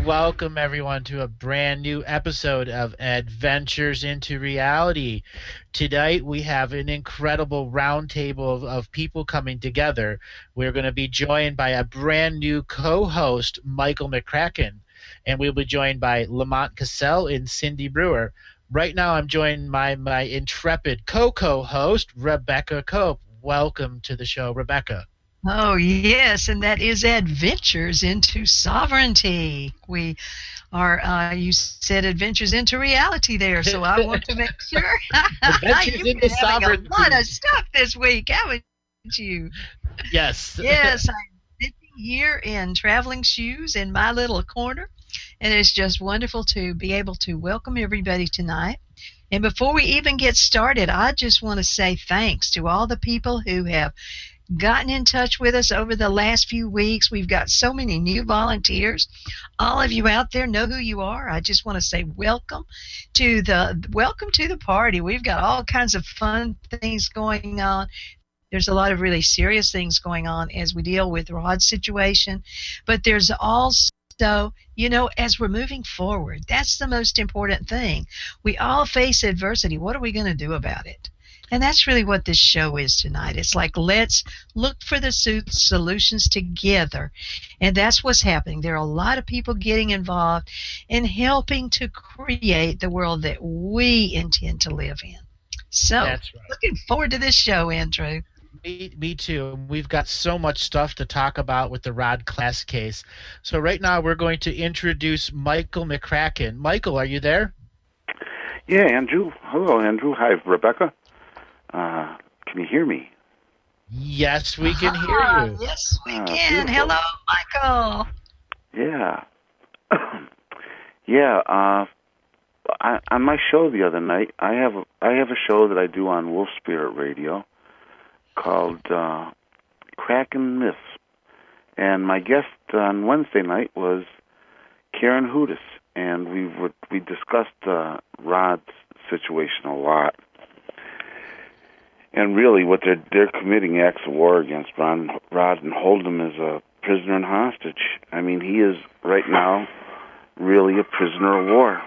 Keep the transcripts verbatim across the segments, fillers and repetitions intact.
welcome everyone to a brand new episode of Adventures into Reality. Tonight we have an incredible roundtable of, of people coming together. We're going to be joined by a brand new co-host, Michael McCracken, and we'll be joined by Lamont Cassell and Cindy Brewer. Right now I'm joined by my intrepid co-co-host, Rebecca Cope. Welcome to the show, Rebecca. Oh, yes, and that is Adventures into Sovereignty. We are, uh, you said Adventures into Reality there, so I want to make sure. Adventures You've into been having Sovereignty. a lot of stuff this week, haven't you? Yes. Yes, I'm sitting here in traveling shoes in my little corner, and it's just wonderful to be able to welcome everybody tonight. And before we even get started, I just want to say thanks to all the people who have gotten in touch with us over the last few weeks. We've got so many new volunteers. All of you out there know who you are. I just want to say welcome to the welcome to the party. We've got all kinds of fun things going on. There's a lot of really serious things going on as we deal with Rod's situation, but there's also, you know, as we're moving forward, that's the most important thing. We all face adversity. What are we going to do about it? And that's really what this show is tonight. It's like, let's look for the solutions together. And that's what's happening. There are a lot of people getting involved in helping to create the world that we intend to live in. So, That's right. Looking forward to this show, Andrew. Me, me too. We've got so much stuff to talk about with the Rod Class case. So right now we're going to introduce Michael McCracken. Michael, are you there? Yeah, Andrew. Hello, Andrew. Hi, Rebecca. Uh, can you hear me? Yes, we can hear Ah, you. yes, we Ah, can. beautiful. Hello, Michael. Yeah. yeah, uh, I, on my show the other night, I have a, I have a show that I do on Wolf Spirit Radio called uh, Kraken Myths. And my guest on Wednesday night was Karen Hudis, and we would, we discussed uh, Rod's situation a lot. And really, what they're they're committing acts of war against Ron, Rod and hold him as a prisoner and hostage. I mean, he is right now really a prisoner of war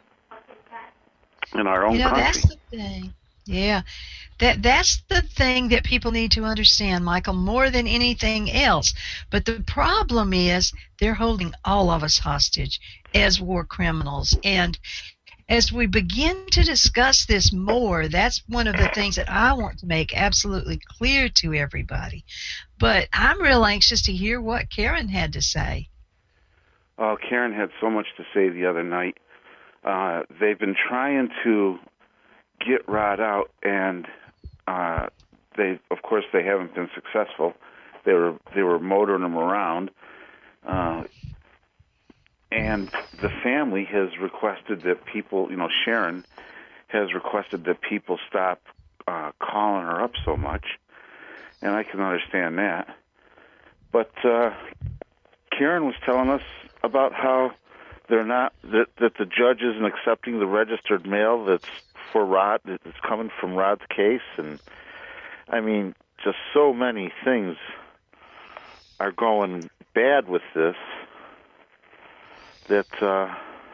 in our own You know, country. that's the thing. Yeah. That that's the thing that people need to understand, Michael, more than anything else. But the problem is they're holding all of us hostage as war criminals. And as we begin to discuss this more, that's one of the things that I want to make absolutely clear to everybody. But I'm real anxious to hear what Karen had to say. Oh, Karen had so much to say the other night. Uh, they've been trying to get Rod out, and uh, they, of course, they haven't been successful. They were they were motoring him around. Uh, And the family has requested that people, you know, Sharon has requested that people stop uh, calling her up so much, and I can understand that. But uh, Karen was telling us about how they're not that that the judge isn't accepting the registered mail that's for Rod, that's coming from Rod's case, and I mean, just so many things are going bad with this. That uh,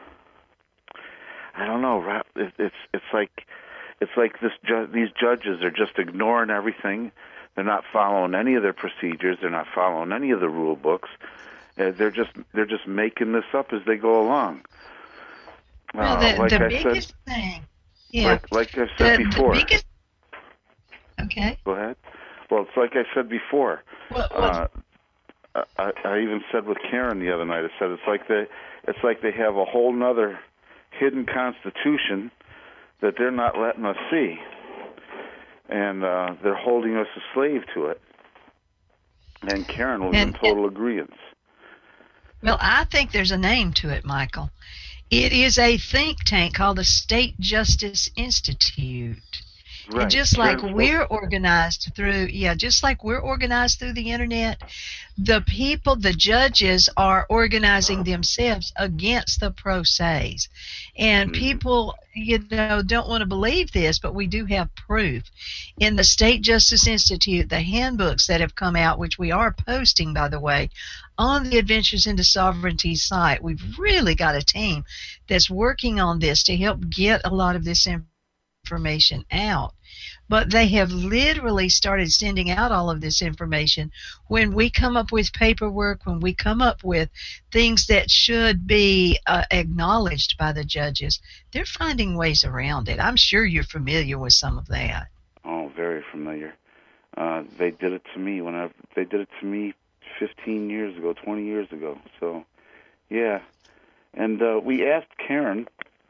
I don't know. It, it's it's like it's like this. Ju- these judges are just ignoring everything. They're not following any of their procedures. They're not following any of the rule books. Uh, they're just they're just making this up as they go along. Well, Uh, the, like the I biggest said, thing, yeah, like, like I said the, before. the biggest. Okay. Go ahead. Well, it's like I said before. What, Uh, I, I even said with Karen the other night. I said it's like they, it's like they have a whole nother hidden constitution that they're not letting us see, and uh, they're holding us a slave to it. And Karen was And- in total agreement. Well, I think there's a name to it, Michael. It is a think tank called the State Justice Institute. Right. And just like Karen's we're organized through, yeah, just like we're organized through the internet, the people, the judges are organizing themselves against the pro se's. And Mhm. people, you know, don't want to believe this, but we do have proof. In the State Justice Institute, the handbooks that have come out, which we are posting, by the way, on the Adventures into Sovereignty site, we've really got a team that's working on this to help get a lot of this information out. But they have literally started sending out all of this information when we come up with paperwork, when we come up with things that should be uh, acknowledged by the judges. They're finding ways around it. I'm sure you're familiar with some of that. Oh, very familiar. Uh, they did it to me when I. They did it to me fifteen years ago, twenty years ago. So, yeah. And uh, we asked Karen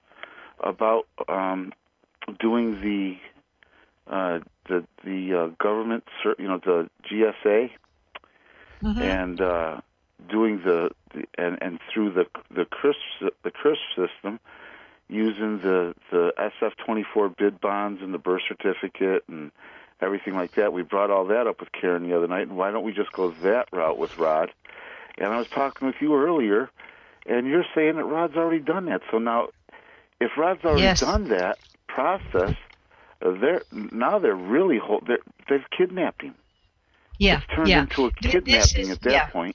about um, doing the uh, the the uh, government, you know, the G S A, Mm-hmm. and uh, doing the, the and and through the the C R I S P the C R I S P system, using the the S F twenty-four bid bonds and the birth certificate and everything like that. We brought all that up with Karen the other night, and why don't we just go that route with Rod? And I was talking with you earlier, and you're saying that Rod's already done that. So now, if Rod's already Yes. done that process, uh, they're now they're really hold, they're, they've kidnapped him. Yeah, It's turned yeah. into a Th- kidnapping this is- at that yeah. point.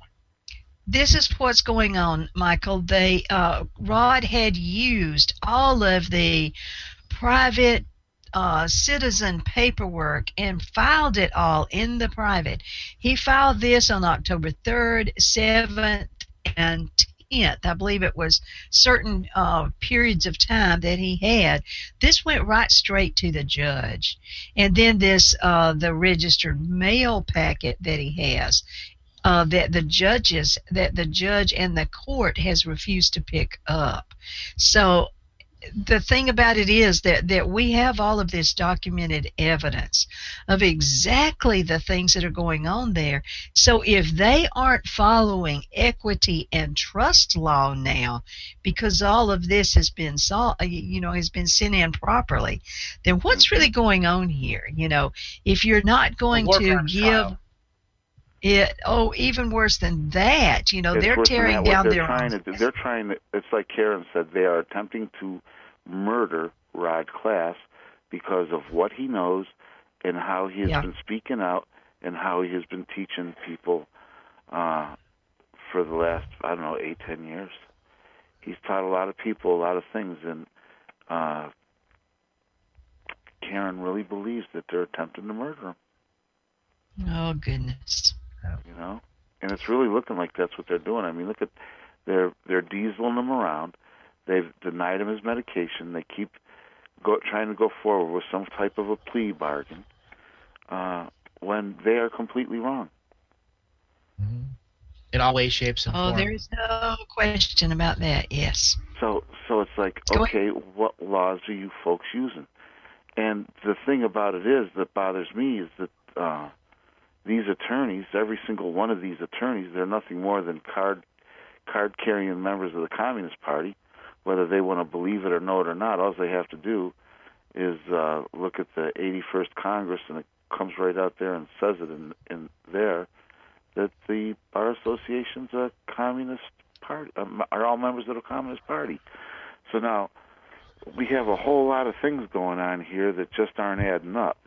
This is what's going on, Michael. They uh, Rod had used all of the private uh, citizen paperwork and filed it all in the private. He filed this on October third, seventh, and tenth. I believe it was certain uh, periods of time that he had. This went right straight to the judge. And then this, uh, the registered mail packet that he has. Uh, that the judges, that the judge and the court has refused to pick up. So the thing about it is that, that we have all of this documented evidence of exactly the things that are going on there. So if they aren't following equity and trust law now, because all of this has been saw, you know, has been sent in properly, then what's really going on here? You know, if you're not going war to crimes give trial. it, oh, even worse than that, you know, It's they're worse than tearing that. down What they're their trying own. to do, they're trying to. It's like Karen said. They are attempting to murder Rod Class because of what he knows and how he has Yeah. been speaking out and how he has been teaching people uh, for the last, I don't know, eight, ten years. He's taught a lot of people a lot of things, and uh, Karen really believes that they're attempting to murder him. Oh, goodness. You know, and it's really looking like that's what they're doing. I mean, look at they're they're dieseling him around. They've denied him his medication. They keep go, trying to go forward with some type of a plea bargain uh, when they are completely wrong. Mhm. In all ways, shapes, and Oh, forms. there is no question about that. Yes. So so it's like, Go okay, what laws are you folks using? And the thing about it is that bothers me is that uh, these attorneys, every single one of these attorneys, they're nothing more than card card carrying members of the Communist Party. Whether they want to believe it or know it or not, all they have to do is uh, look at the eighty-first Congress, and it comes right out there and says it in, in there that the Bar Association's a Communist Party, um, are all members of the Communist Party. So now we have a whole lot of things going on here that just aren't adding up.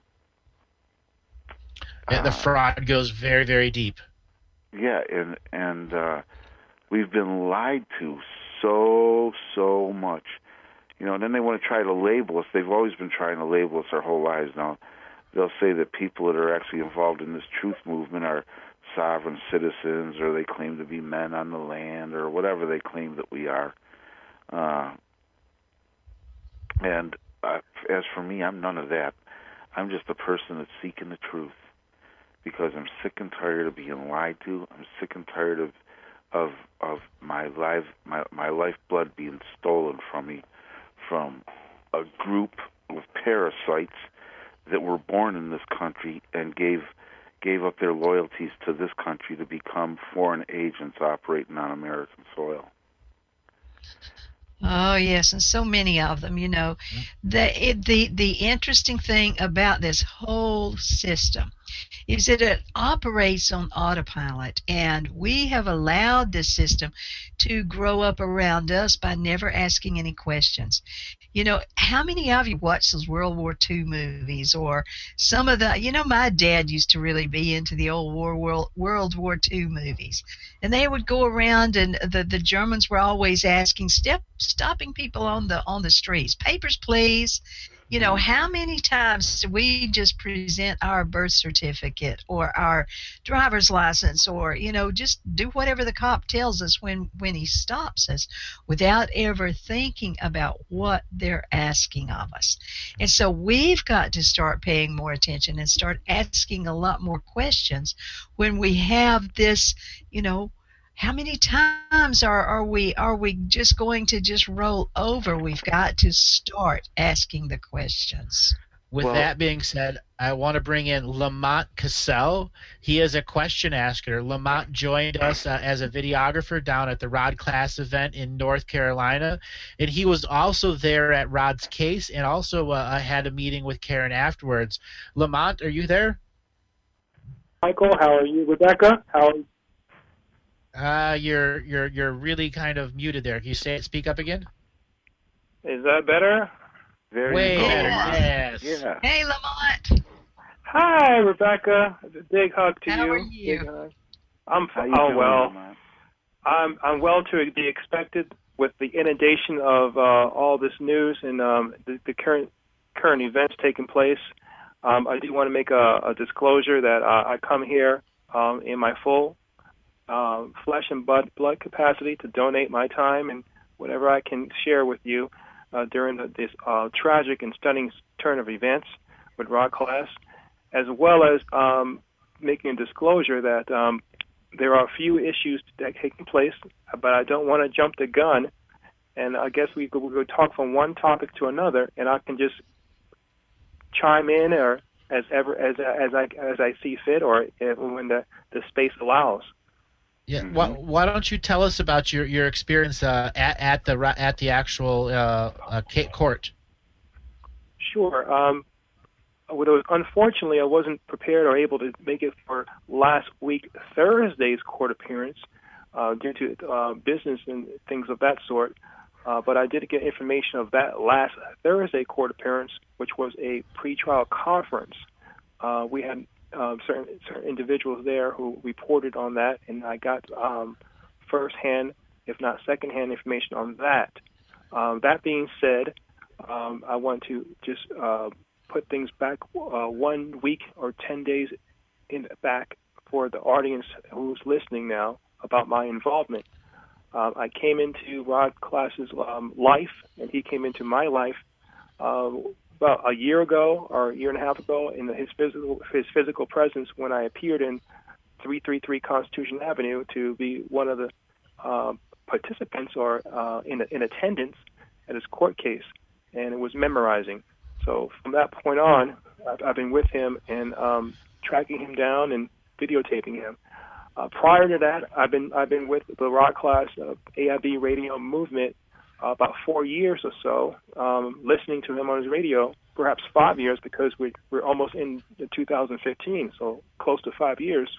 Yeah, the Uh, fraud goes very, very deep. Yeah, and and uh, we've been lied to so so much, you know. And then they want to try to label us. They've always been trying to label us our whole lives. Now they'll say that people that are actually involved in this truth movement are sovereign citizens, or they claim to be men on the land, or whatever they claim that we are. Uh, and uh, as for me, I'm none of that. I'm just a person that's seeking the truth, because I'm sick and tired of being lied to. I'm sick and tired of of of my life my my lifeblood being stolen from me from a group of parasites that were born in this country and gave gave up their loyalties to this country to become foreign agents operating on American soil. Oh yes, and so many of them. You know, the it, the the interesting thing about this whole system is that it operates on autopilot, and we have allowed this system to grow up around us by never asking any questions. You know, how many of you watch those World War Two movies or some of the, you know, my dad used to really be into the old War, World, World War Two movies. And they would go around and the, the Germans were always asking, step, stopping people on the, on the streets, papers, please. You know, how many times do we just present our birth certificate or our driver's license or, you know, just do whatever the cop tells us when, when he stops us without ever thinking about what they're asking of us. And so we've got to start paying more attention and start asking a lot more questions when we have this, you know, how many times are, are we are we just going to just roll over? We've got to start asking the questions. With Well- that being said, I want to bring in Lamont Cassell. He is a question asker. Lamont joined us uh, as a videographer down at the Rod Class event in North Carolina, and he was also there at Rod's case and also uh, had a meeting with Karen afterwards. Lamont, are you there? Michael, how are you? Rebecca, how are you? Uh, you're you're you're really kind of muted there. Can you say speak up again? Is that better? There Way you go. better. Lamont. Yes. Yeah. Hey, Lamont. Hi, Rebecca. A big hug to How you. are you? Big hug. I'm How you oh doing, well. Lamont? I'm I'm well to be expected with the inundation of uh, all this news and um, the, the current current events taking place. Um, I do want to make a, a disclosure that uh, I come here um, in my full uh, flesh and blood, blood capacity to donate my time and whatever I can share with you uh, during the, this uh, tragic and stunning turn of events with Rod Class, as well as um, making a disclosure that um, there are a few issues that are taking place, but I don't want to jump the gun. And I guess we could, we could talk from one topic to another, and I can just chime in or as ever as as I as I see fit, or if, when the, the space allows. Yeah. Mhm. Why, why don't you tell us about your your experience uh, at at the ra- at the actual uh, uh, ca- court? Sure. Um, although unfortunately, I wasn't prepared or able to make it for last week Thursday's court appearance uh, due to uh, business and things of that sort. Uh, but I did get information of that last Thursday court appearance, which was a pretrial conference. Uh, we had uh, certain, certain individuals there who reported on that, and I got um, first-hand, if not second-hand, information on that. Um, that being said, um, I want to just uh, put things back uh, one week or ten days in back for the audience who's listening now about my involvement. Uh, I came into Rod Class's um, life, and he came into my life uh, about a year ago or a year and a half ago in the, his physical his physical presence when I appeared in three thirty-three Constitution Avenue to be one of the uh, participants or uh, in in attendance at his court case, and it was memorizing. So from that point on, I've, I've been with him and um, tracking him down and videotaping him. Uh, prior to that, I've been I've been with the Rod Class uh, A I B radio movement uh, about four years or so, um, listening to him on his radio, perhaps five years because we, we're almost in two thousand fifteen, so close to five years.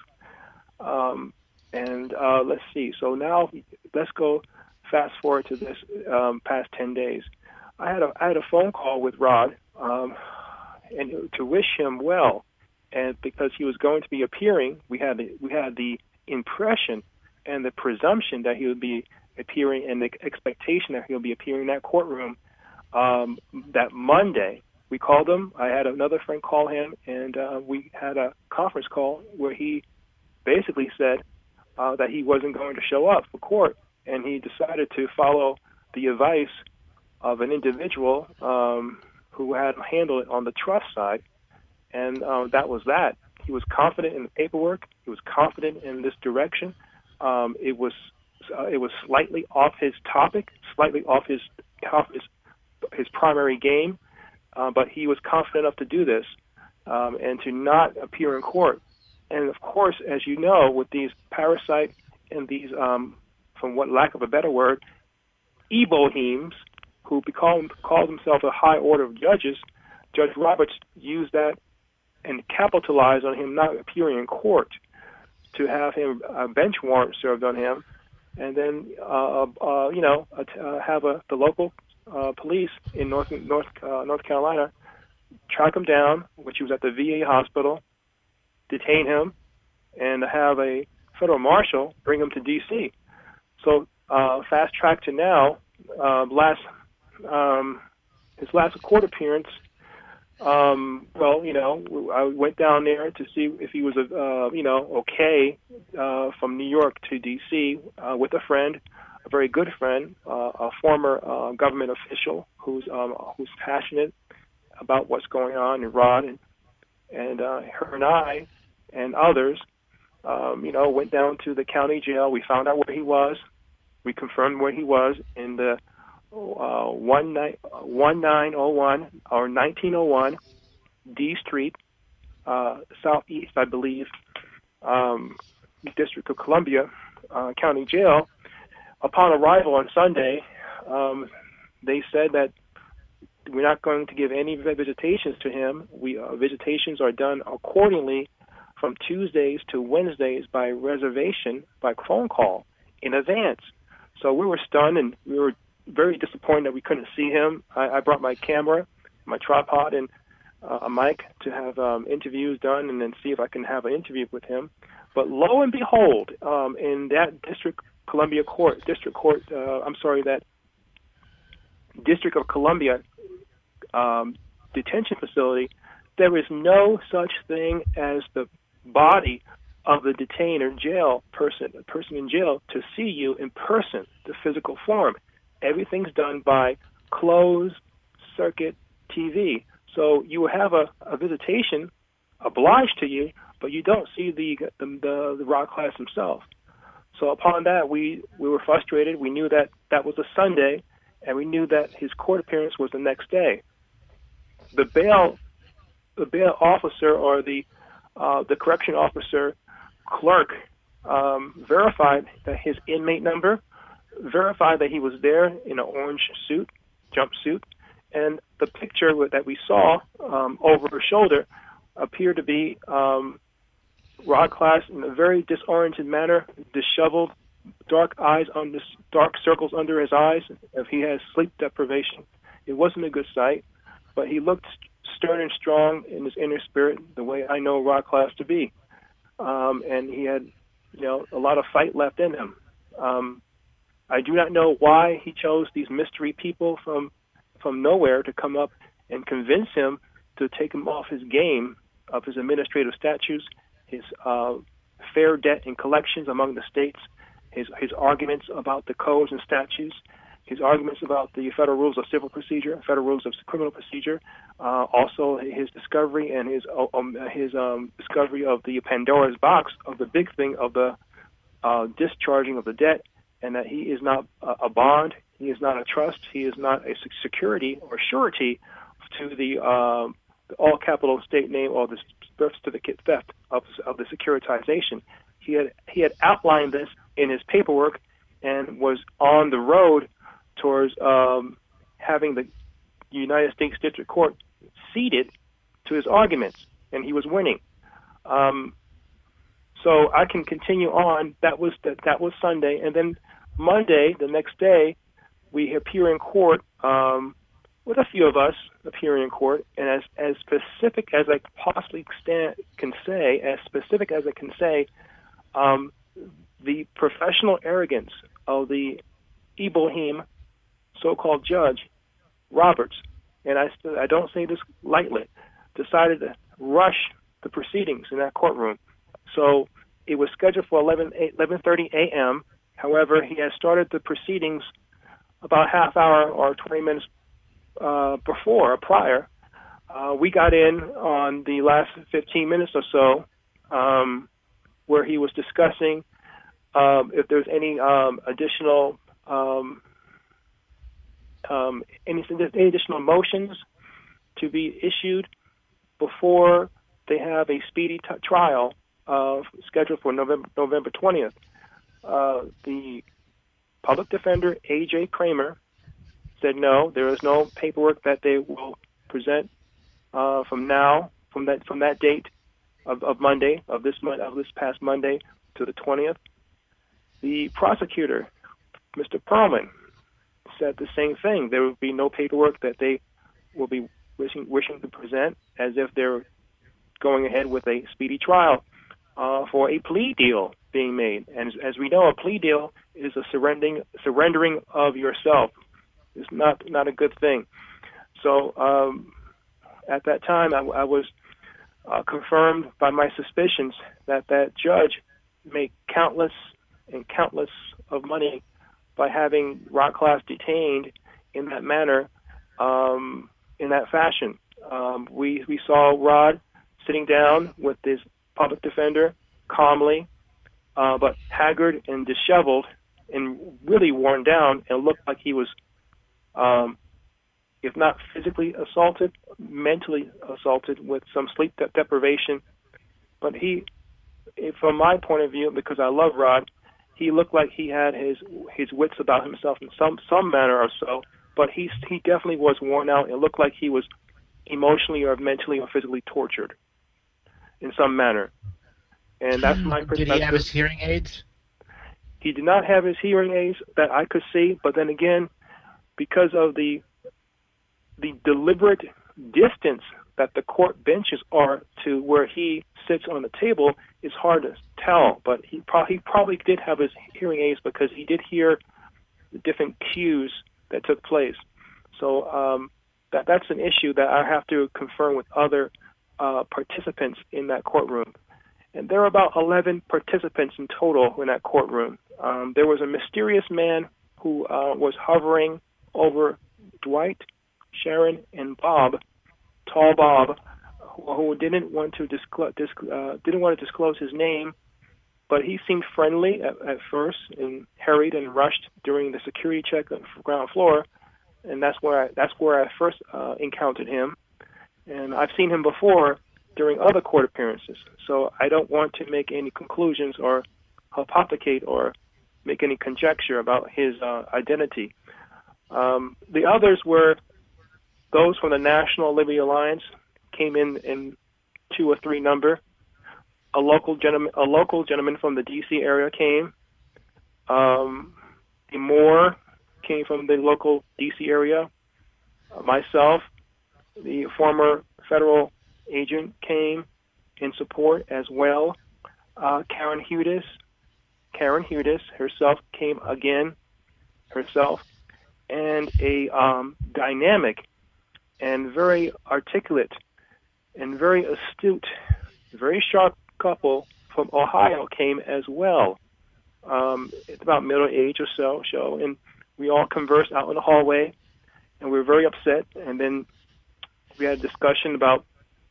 Um, and uh, let's see. So now let's go fast forward to this um, past ten days. I had a I had a phone call with Rod um, and to wish him well. And because he was going to be appearing, we had the, we had the impression and the presumption that he would be appearing, and the expectation that he'll be appearing in that courtroom um, that Monday. We called him. I had another friend call him, and uh, we had a conference call where he basically said uh, that he wasn't going to show up for court, and he decided to follow the advice of an individual um, who had handled it on the trust side. And uh, that was that. He was confident in the paperwork. He was confident in this direction. Um, it was uh, it was slightly off his topic, slightly off his off his his primary game, uh, but he was confident enough to do this um, and to not appear in court. And of course, as you know, with these parasite and these, um, from what lack of a better word, Ebohims, who called, called himself a high order of judges, Judge Roberts used that and capitalized on him not appearing in court to have him a bench warrant served on him, and then uh, uh, you know uh, have a, the local uh, police in North North uh, North Carolina track him down, which he was at the V A hospital, detain him, and have a federal marshal bring him to D C. So uh, fast track to now, uh, last um, his last court appearance. Um, well, you know, I went down there to see if he was, uh, you know, okay uh, from New York to D C uh, with a friend, a very good friend, uh, a former uh, government official who's um, who's passionate about what's going on in Rod, and and uh, her and I and others, um, you know, went down to the county jail. We found out where he was. We confirmed where he was in the Uh, one nine oh one or nineteen oh one D Street, uh, Southeast, I believe, um, District of Columbia uh, County Jail. Upon arrival on Sunday, um, they said that we're not going to give any visitations to him. We uh, visitations are done accordingly from Tuesdays to Wednesdays by reservation, by phone call in advance. So we were stunned, and we were very disappointed that we couldn't see him. I, I brought my camera, my tripod, and uh, a mic to have um, interviews done and then see if I can have an interview with him. But lo and behold, um, in that District Columbia Court, District Court, uh, I'm sorry, that District of Columbia um, detention facility, there is no such thing as the body of the detained or jail person, the person in jail, to see you in person, the physical form. Everything's done by closed circuit T V. So you have a, a visitation obliged to you, but you don't see the the, the, the Rod Class himself. So upon that, we, we were frustrated. We knew that that was a Sunday, and we knew that his court appearance was the next day. The bail the bail officer or the uh, the correction officer clerk um, verified that his inmate number, verified that he was there in an orange suit, jumpsuit, and the picture that we saw um, over her shoulder appeared to be um, Rod Class in a very disoriented manner, disheveled, dark eyes on this dark circles under his eyes. If he has sleep deprivation, it wasn't a good sight. But he looked stern and strong in his inner spirit, the way I know Rod Class to be, um, and he had, you know, a lot of fight left in him. Um, I do not know why he chose these mystery people from from nowhere to come up and convince him to take him off his game of his administrative statutes, his uh, fair debt and collections among the states, his his arguments about the codes and statutes, his arguments about the federal rules of civil procedure, federal rules of criminal procedure, uh, also his discovery and his um, his um, discovery of the Pandora's box of the big thing of the uh, discharging of the debt, and that he is not a bond, he is not a trust, he is not a security or surety to the, uh, the all capital state name or the birth certificate theft of, of the securitization. He had he had outlined this in his paperwork and was on the road towards um, having the United States District Court ceded to his arguments, and he was winning. Um, so I can continue on. That was that, that was Sunday, and then Monday, the next day, we appear in court um, with a few of us appearing in court, and as as specific as I possibly stand, can say, as specific as I can say, um, the professional arrogance of the Ebohim so-called Judge Roberts, and I I don't say this lightly, decided to rush the proceedings in that courtroom. So it was scheduled for eleven thirty a.m. However, he had started the proceedings about half hour or twenty minutes uh, before or prior. Uh, we got in on the last fifteen minutes or so, um, where he was discussing um, if there's any um, additional um, um, any, any additional motions to be issued before they have a speedy t- trial uh, scheduled for November November twentieth. Uh, the Public Defender A J Kramer said no, there is no paperwork that they will present uh, from now, from that from that date of, of Monday, of this month, of this past Monday to the twentieth. The prosecutor, Mister Perlman, said the same thing. There will be no paperwork that they will be wishing, wishing to present, as if they're going ahead with a speedy trial uh, for a plea deal being made. And as, as we know, a plea deal is a surrendering surrendering of yourself. It's not not a good thing. So um, at that time, I, I was uh, confirmed by my suspicions that that judge made countless and countless of money by having Rod Class detained in that manner, um, in that fashion. Um, we we saw Rod sitting down with his public defender calmly, uh, but haggard and disheveled and really worn down, and looked like he was, um, if not physically assaulted, mentally assaulted with some sleep de- deprivation. But he, from my point of view, because I love Rod, he looked like he had his his wits about himself in some some manner or so. But he he definitely was worn out. It looked like he was emotionally or mentally or physically tortured in some manner. And that's my perspective. Did he have his hearing aids? He did not have his hearing aids that I could see, but then again, because of the the deliberate distance that the court benches are to where he sits on the table, it's hard to tell. But he, pro- he probably did have his hearing aids because he did hear the different cues that took place. So um, that that's an issue that I have to confirm with other uh, participants in that courtroom. And there were about eleven participants in total in that courtroom. Um, there was a mysterious man who uh, was hovering over Dwight, Sharon, and Bob, Tall Bob, who, who didn't want to disclose disc- uh, didn't want to disclose his name, but he seemed friendly at, at first and hurried and rushed during the security check on the ground floor, and that's where I, that's where I first uh, encountered him. And I've seen him before during other court appearances, so I don't want to make any conclusions or hypothecate or make any conjecture about his uh, identity. Um, the others were those from the National Liberty Alliance, came in in two or three number. A local gentleman, a local gentleman from the D C area came. Um, Moore came from the local D C area. Uh, myself, the former federal agent, came in support as well. Uh, Karen Hudis, Karen Hudis herself came again, herself, and a um, dynamic and very articulate and very astute, very sharp couple from Ohio came as well. Um, it's about middle age or so, so, and we all conversed out in the hallway, and we were very upset. And then we had a discussion about,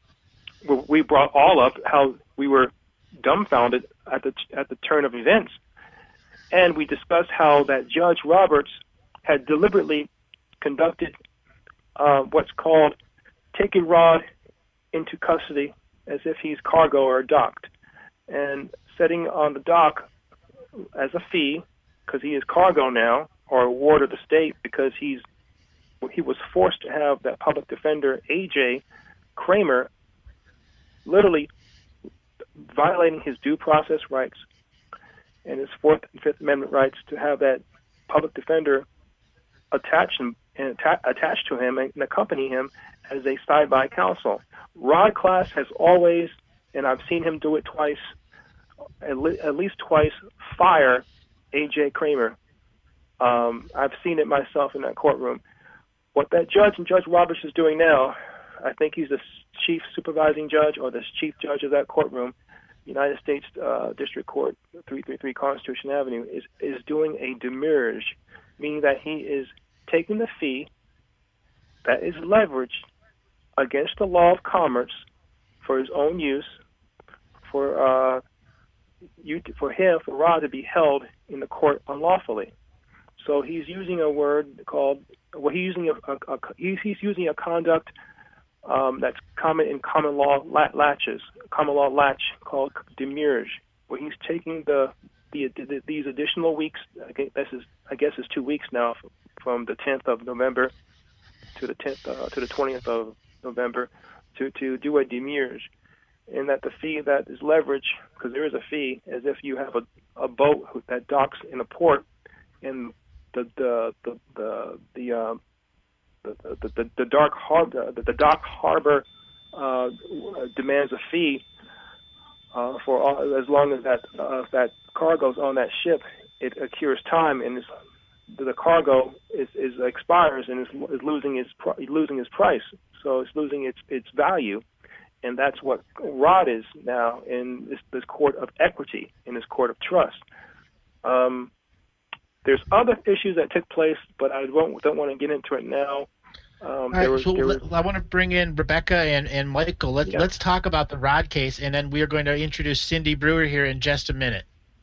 we brought all up how we were dumbfounded at the at the turn of events, and we discussed how that Judge Roberts had deliberately conducted uh, what's called taking Rod into custody as if he's cargo or docked, and setting on the dock as a fee because he is cargo now, or a ward of the state because he's he was forced to have that public defender A J Kramer literally violating his due process rights and his Fourth and Fifth Amendment rights to have that public defender attached and atta- attached to him and accompany him as a side-by counsel. Rod Class has always, and I've seen him do it twice, at, le- at least twice, fire A J Kramer. Um, I've seen it myself in that courtroom. What that judge and Judge Roberts is doing now, I think he's the chief supervising judge or the chief judge of that courtroom, United States uh, District Court, three thirty-three Constitution Avenue, is, is doing a demurrage, meaning that he is taking the fee that is leveraged against the law of commerce for his own use, for uh, you to, for him, for Rod to be held in the court unlawfully. So he's using a word called, well, he's using a, a, a he's, he's using a conduct um, that's common in common law latches, common law latch called demurrage, where he's taking the the, the, these additional weeks, I guess this is I guess it's two weeks now, from the tenth of November to the tenth uh, to the twentieth of November, to to do a demurrage, and that the fee that is leverage, because there is a fee, as if you have a, a boat that docks in a port, and the the the the the, uh, the, the, the, the dark harbor the, the dock harbor uh, demands a fee uh, for all, as long as that uh, that cargo's on that ship. It accrues time, and it's, the cargo is, is expires and is, is losing its losing its price, so it's losing its its value, and that's what Rod is now in this, this court of equity, in this court of trust. Um, there's other issues that took place, but I won't, don't want to get into it now. Um, All right, was, so was, I want to bring in Rebecca and, and Michael. Let's yeah. let's talk about the Rod case, and then we are going to introduce Cindy Brewer here in just a minute.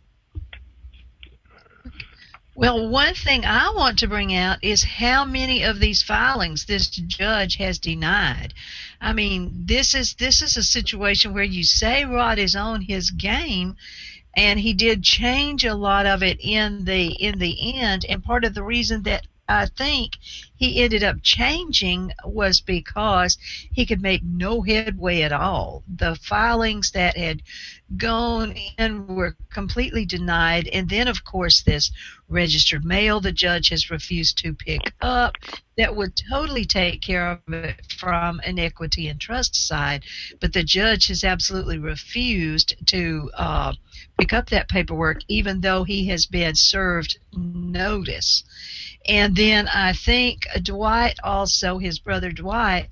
Well, one thing I want to bring out is how many of these filings this judge has denied. I mean, this is this is a situation where you say Rod is on his game, and he did change a lot of it in the in the end. And part of the reason that I think he ended up changing was because he could make no headway at all. The filings that had gone in were completely denied, and then of course this registered mail the judge has refused to pick up that would totally take care of it from an equity and trust side, but the judge has absolutely refused to uh, pick up that paperwork even though he has been served notice. And then I think Dwight also, his brother Dwight,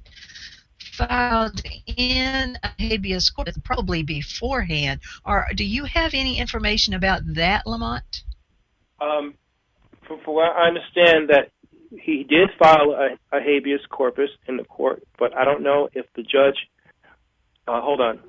filed in a habeas corpus probably beforehand. Or do you have any information about that, Lamont? Um, for, for what I understand, that he did file a, a habeas corpus in the court, but I don't know if the judge. Uh, hold on.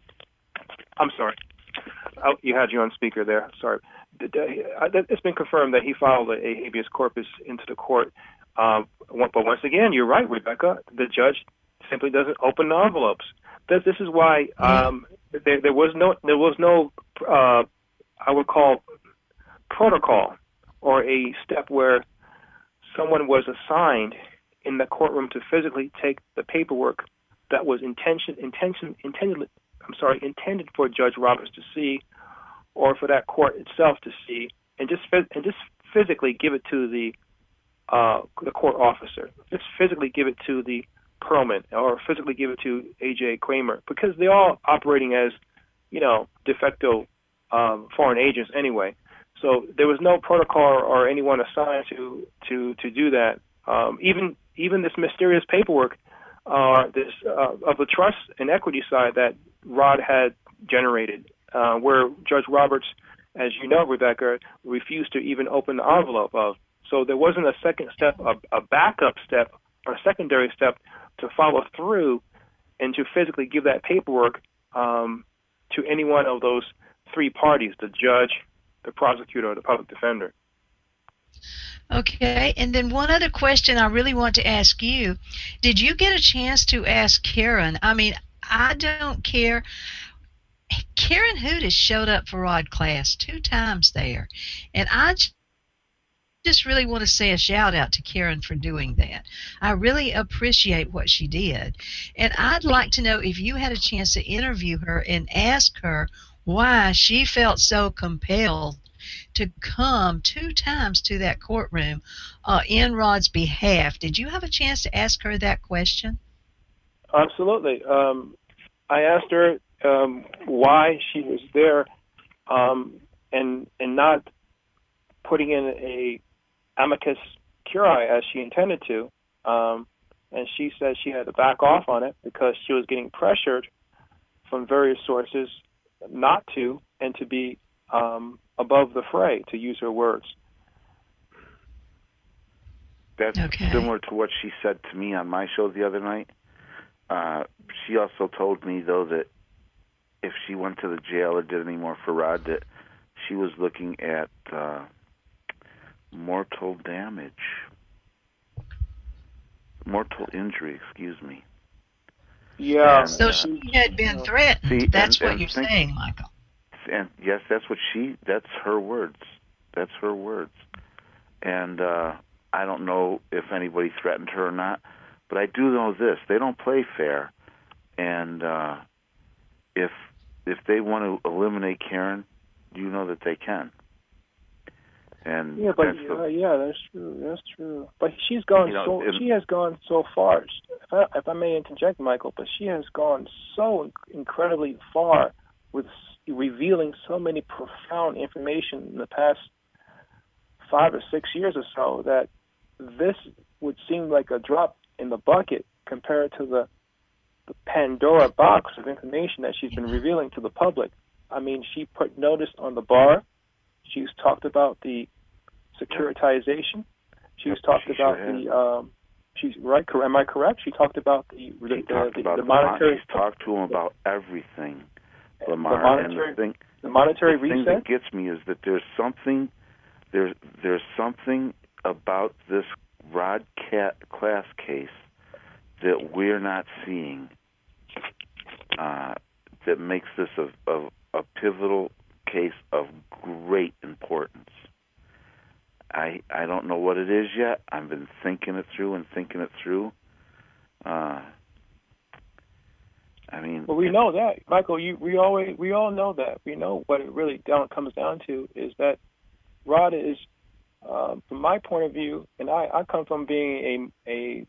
I'm sorry. Oh, you had you on speaker there. Sorry. It's been confirmed that he filed a habeas corpus into the court. Um, but once again, you're right, Rebecca. The judge simply doesn't open the envelopes. This, this is why um, there, there was no there was no uh, I would call protocol or a step where someone was assigned in the courtroom to physically take the paperwork that was intention intention intended I'm sorry intended for Judge Roberts to see, or for that court itself to see, and just and just physically give it to the uh, the court officer. Just physically give it to the Perlman, or physically give it to A J Kramer, because they're all operating as, you know, de facto um, foreign agents anyway. So there was no protocol or anyone assigned to to to do that. Um, even even this mysterious paperwork, uh, this uh, of the trust and equity side that Rod had generated, uh, where Judge Roberts, as you know, Rebecca, refused to even open the envelope of. So there wasn't a second step, a, a backup step, or a secondary step to follow through and to physically give that paperwork um, to any one of those three parties, the judge, the prosecutor, or the public defender. Okay, and then one other question I really want to ask you. Did you get a chance to ask Karen? I mean, I don't care. Karen Hoot has showed up for Rod class two times there, and I just really want to say a shout out to Karen for doing that. I really appreciate what she did, and I'd like to know if you had a chance to interview her and ask her why she felt so compelled to come two times to that courtroom uh, in Rod's behalf. Did you have a chance to ask her that question? Absolutely. Um, I asked her um, why she was there, um, and and not putting in a amicus curiae as she intended to. Um, and she said she had to back off on it because she was getting pressured from various sources not to, and to be um, above the fray, to use her words. That's okay. Similar to what she said to me on my show the other night. Uh, she also told me, though, that if she went to the jail or did any more for Rod, that she was looking at uh, mortal damage. Mortal injury, excuse me. Yeah. And, so uh, she had been threatened. see, That's and, what and you're think, saying, Michael. and yes, that's what she. That's her words. That's her words. And uh, I don't know if anybody threatened her or not, but I do know this: they don't play fair. And uh, if if they want to eliminate Karen, you know that they can. And yeah, but that's the, uh, yeah, that's true. That's true. But she's gone you know, so. it, She has gone so far. If I, if I may interject, Michael, but she has gone so incredibly far with revealing so many profound information in the past five or six years or so that this would seem like a drop in the bucket compared to the, the Pandora box of information that she's been revealing to the public. I mean, she put notice on the bar. She's talked about the securitization. She's talked she about sure the. Um, she's right. Am I correct? She talked about the the, she talked the, about the monetary. She's talked to him about everything, Lamar. The monetary, and the thing, the monetary the thing reset. that gets me is that there's something, there's there's something about this Rod Cat class case that we're not seeing. Uh, that makes this a, a a pivotal case of great importance. I I don't know what it is yet. I've been thinking it through and thinking it through. Uh, I mean, well, we know that, Michael. You we always we all know that. We know what it really down comes down to is that Rod is, uh, from my point of view, and I, I come from being a a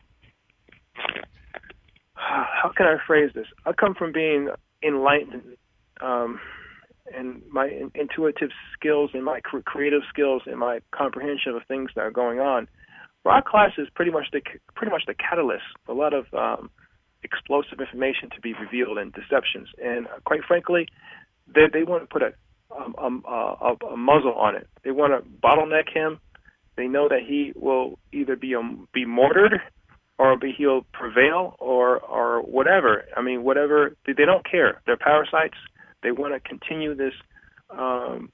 how can I phrase this? I come from being enlightened. Um, and my in, intuitive skills and my cr- creative skills and my comprehension of things that are going on. Rod class is pretty much the pretty much the catalyst for a lot of um, explosive information to be revealed and deceptions. And uh, quite frankly, they they want to put a um, um, uh, a, a muzzle on it. They want to bottleneck him. They know that he will either be um, be martyred or be he'll prevail or or whatever. I mean, whatever. They, they don't care. They're parasites. They want to continue this um,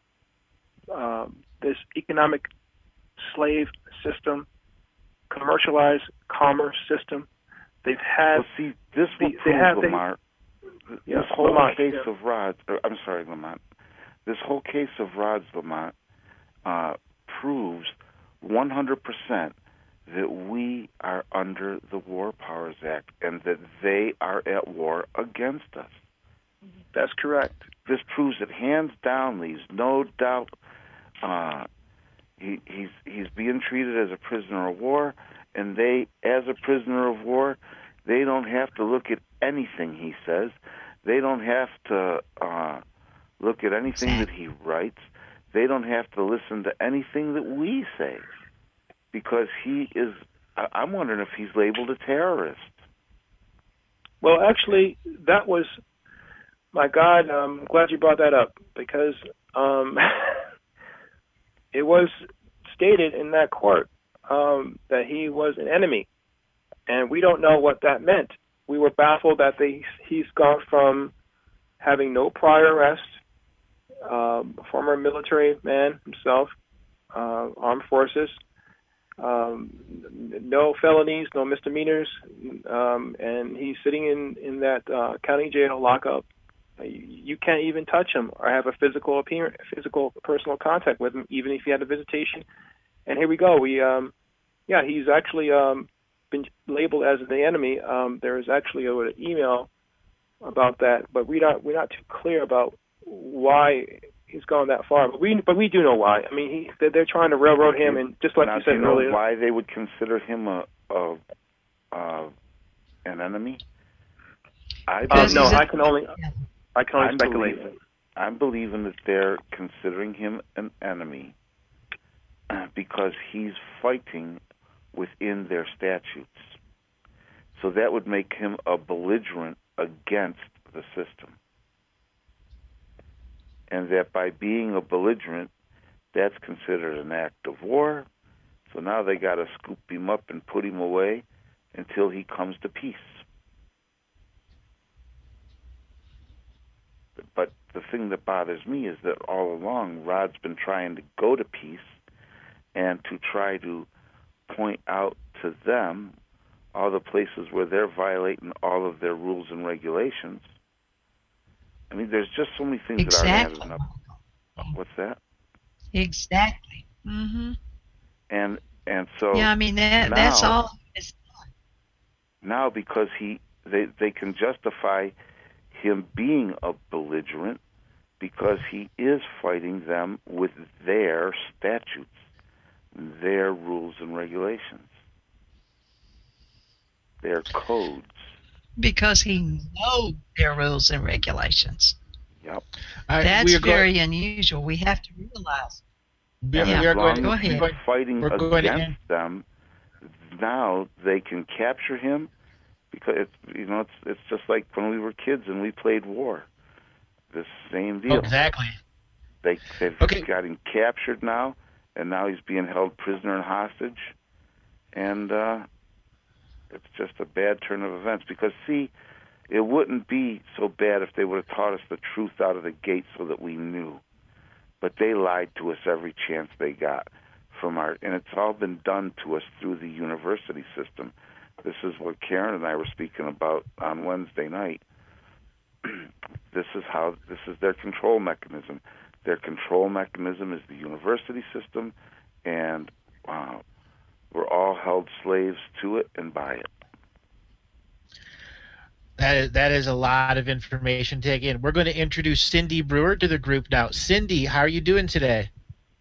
uh, this economic slave system, commercialized commerce system. They've had. Well, see, this will they, prove, they have, Lamar. They, this yeah, whole Lamont, case yeah. of Rod's. Or, I'm sorry, Lamont. This whole case of Rod's, Lamont, uh, proves one hundred percent that we are under the War Powers Act and that they are at war against us. That's correct. This proves it hands down, leaves no doubt. Uh, he, he's he's being treated as a prisoner of war, and they, as a prisoner of war, they don't have to look at anything he says. They don't have to uh, look at anything that he writes. They don't have to listen to anything that we say, because he is. I'm wondering if he's labeled a terrorist. Well, actually, that was. My God, I'm glad you brought that up, because um, it was stated in that court um, that he was an enemy, and we don't know what that meant. We were baffled that they, he's gone from having no prior arrest, um, former military man himself, uh, armed forces, um, no felonies, no misdemeanors, um, and he's sitting in, in that uh, county jail lockup. You can't even touch him or have a physical appearance, physical personal contact with him, even if you had a visitation. And here we go. We, um, yeah, he's actually um, been labeled as the enemy. Um, there is actually an email about that, but we not we're not too clear about why he's gone that far. But we but we do know why. I mean, he they're, they're trying to railroad him, and just like now, you said do you know earlier, why they would consider him a, a, a an enemy? I um, no, I can only. I can only I'm speculate. Believing, I'm believing that they're considering him an enemy because he's fighting within their statutes. So that would make him a belligerent against the system. And that by being a belligerent, that's considered an act of war. So now they got to scoop him up and put him away until he comes to peace. But the thing that bothers me is that all along, Rod's been trying to go to peace and to try to point out to them all the places where they're violating all of their rules and regulations. I mean, there's just so many things that aren't Exactly. adding up. What's that? Exactly. Mhm. And and so Yeah, I mean that now, that's all. It's, now because he they they can justify him being a belligerent because he is fighting them with their statutes, their rules and regulations, their codes. because he knows their rules and regulations. Yep. I, That's we are very going, unusual. We have to realize. we, And Yeah. we are as going, long Go as he's ahead. going- fighting we're going to against end- them, now they can capture him because it's you know it's it's just like when we were kids and we played war. The same deal. exactly. They they've Okay. got him captured now, and now he's being held prisoner and hostage, and uh, it's just a bad turn of events. Because see, it wouldn't be so bad if they would have taught us the truth out of the gate so that we knew. But they lied to us every chance they got from our, and it's all been done to us through the university system. This is what Karen and I were speaking about on Wednesday night. This is how, this is their control mechanism. Their control mechanism is the university system, and uh, we're all held slaves to it and by it. That is, that is a lot of information to take in. We're going to introduce Cindy Brewer to the group now. Cindy, how are you doing today?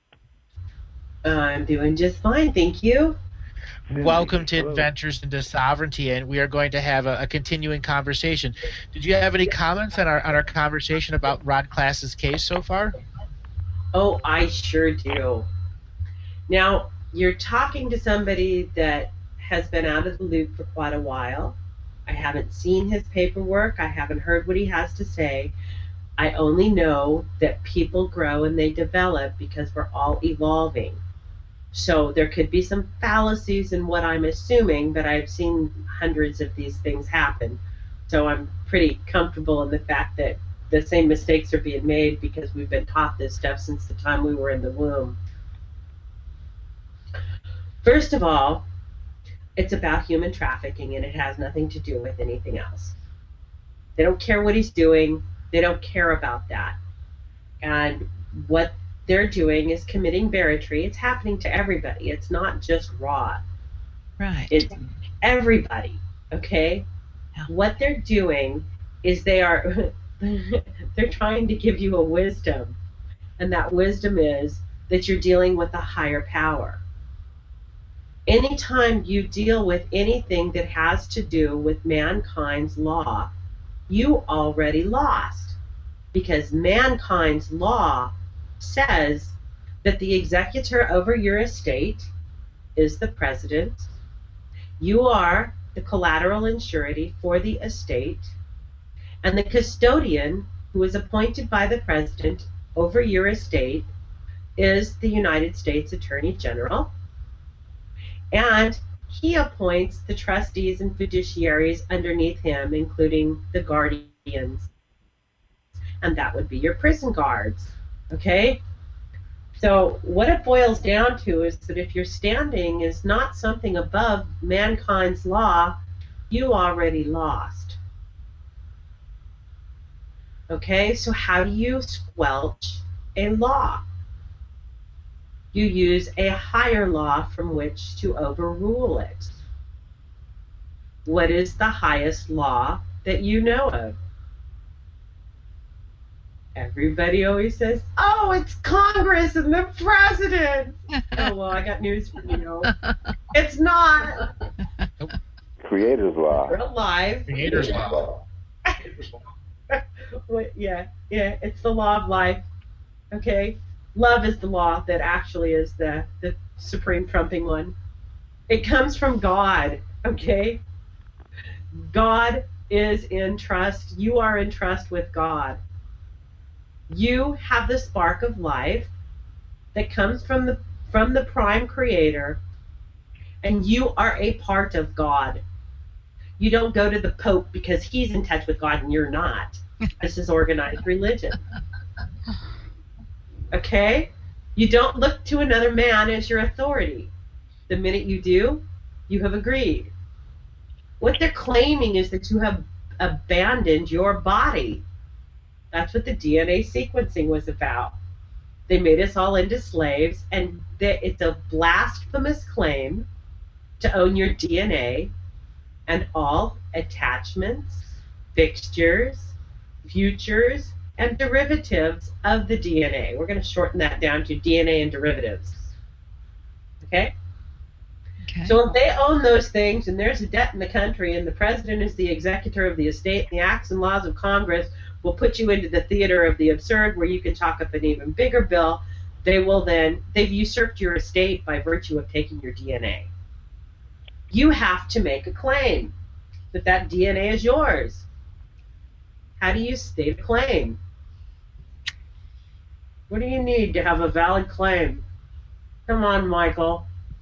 I'm doing just fine, thank you. Cindy, Welcome to hello. Adventures into Sovereignty, and we are going to have a, a continuing conversation. Did you have any comments on our on our conversation about Rod Class's case so far? Oh, I sure do. Now, you're talking to somebody that has been out of the loop for quite a while. I haven't seen his paperwork. I haven't heard what he has to say. I only know that people grow and they develop because we're all evolving. So there could be some fallacies in what I'm assuming, but I've seen hundreds of these things happen. So I'm pretty comfortable in the fact that the same mistakes are being made because we've been taught this stuff since the time we were in the womb. First of all, it's about human trafficking, and it has nothing to do with anything else. They don't care what he's doing. They don't care about that. And what they're doing is committing barratry. It's happening to everybody. It's not just Rod. Right. It's everybody, okay? Yeah. What they're doing is they are they're trying to give you a wisdom, and that wisdom is that you're dealing with a higher power. Anytime you deal with anything that has to do with mankind's law, you already lost, because mankind's law says that the executor over your estate is the president. You are the collateral and surety for the estate, and the custodian, who is appointed by the president over your estate, is the United States Attorney General, and he appoints the trustees and fiduciaries underneath him, including the guardians, and that would be your prison guards. Okay? So what it boils down to is that if your standing is not something above mankind's law, you already lost. Okay? So how do you squelch a law? You use a higher law from which to overrule it. What is the highest law that you know of? Everybody always says, oh, it's Congress and the president. Oh, well, I got news for you. It's not. Creator's law. We're alive. Creator's law. Well, yeah, yeah, it's the law of life. Okay? Love is the law that actually is the, the supreme trumping one. It comes from God, okay? God is in trust. You are in trust with God. You have the spark of life that comes from the from the prime creator, and you are a part of God. You don't go to the Pope because he's in touch with God and you're not. This is organized religion. Okay? You don't look to another man as your authority. The minute you do, you have agreed. What they're claiming is that you have abandoned your body. That's what the D N A sequencing was about. They made us all into slaves, and they, it's a blasphemous claim to own your D N A and all attachments, fixtures, futures, and derivatives of the D N A. We're going to shorten that down to D N A and derivatives. Okay? Okay. So if they own those things and there's a debt in the country and the president is the executor of the estate and the acts and laws of Congress will put you into the theater of the absurd where you can chalk up an even bigger bill, they will then, they've usurped your estate by virtue of taking your D N A. You have to make a claim that that D N A is yours. How do you state a claim? What do you need to have a valid claim? Come on, Michael.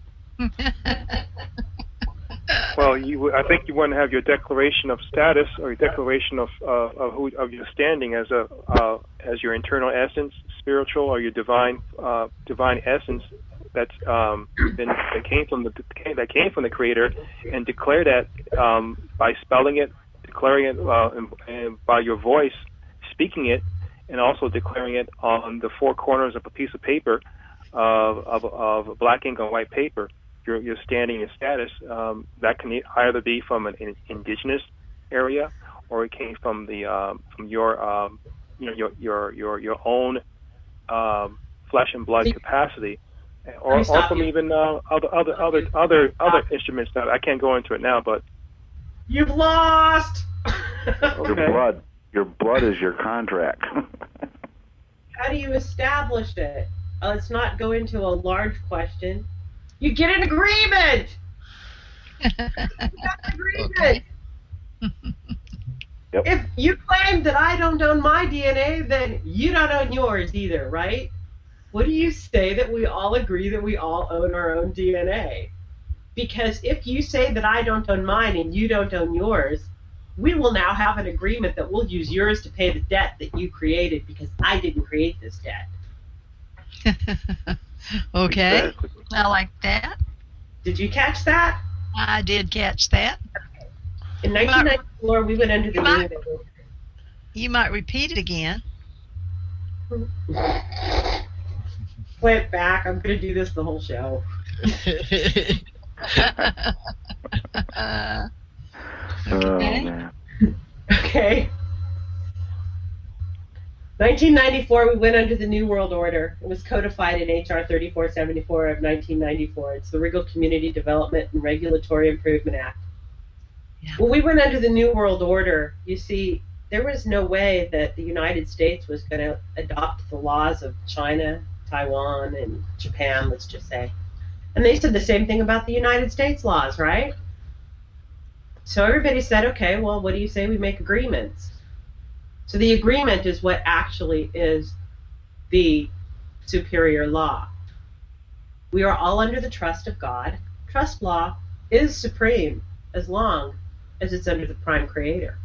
Well, you, I think you want to have your declaration of status or your declaration of uh, of who of your standing as a uh, as your internal essence, spiritual, or your divine uh, divine essence that's um, been that came from the that came from the Creator, and declare that um, by spelling it, declaring it, uh, and, and by your voice, speaking it, and also declaring it on the four corners of a piece of paper, of of, of black ink on white paper. Your, your standing and status, um, that can either be from an, an indigenous area, or it came from the um, from your um, you know your your your your own um, flesh and blood capacity, or, or from even uh, other other other other other instruments that I can't go into it now. But you've lost. Your blood, your blood is your contract. How do you establish it? Uh, let's not go into a large question. You get an agreement. You got an agreement. Okay. Yep. If you claim that I don't own my D N A, then you don't own yours either, right? What do you say that we all agree that we all own our own D N A? Because if you say that I don't own mine and you don't own yours, we will now have an agreement that we'll use yours to pay the debt that you created because I didn't create this debt. Okay. Exactly. I like that. Did you catch that? I did catch that. In nineteen ninety-four, we went under the Might- new You might repeat it again. Play it back. I'm going to do this the whole show. uh, Oh, Okay. man. Okay. nineteen ninety-four, we went under the New World Order. It was codified in H R thirty-four seventy-four of nineteen ninety-four. It's the Regal Community Development and Regulatory Improvement Act. Yeah. When we went under the New World Order, you see, there was no way that the United States was going to adopt the laws of China, Taiwan, and Japan, let's just say. And they said the same thing about the United States laws, right? So everybody said, okay, well, what do you say we make agreements? So the agreement is what actually is the superior law. We are all under the trust of God. Trust law is supreme as long as it's under the prime creator.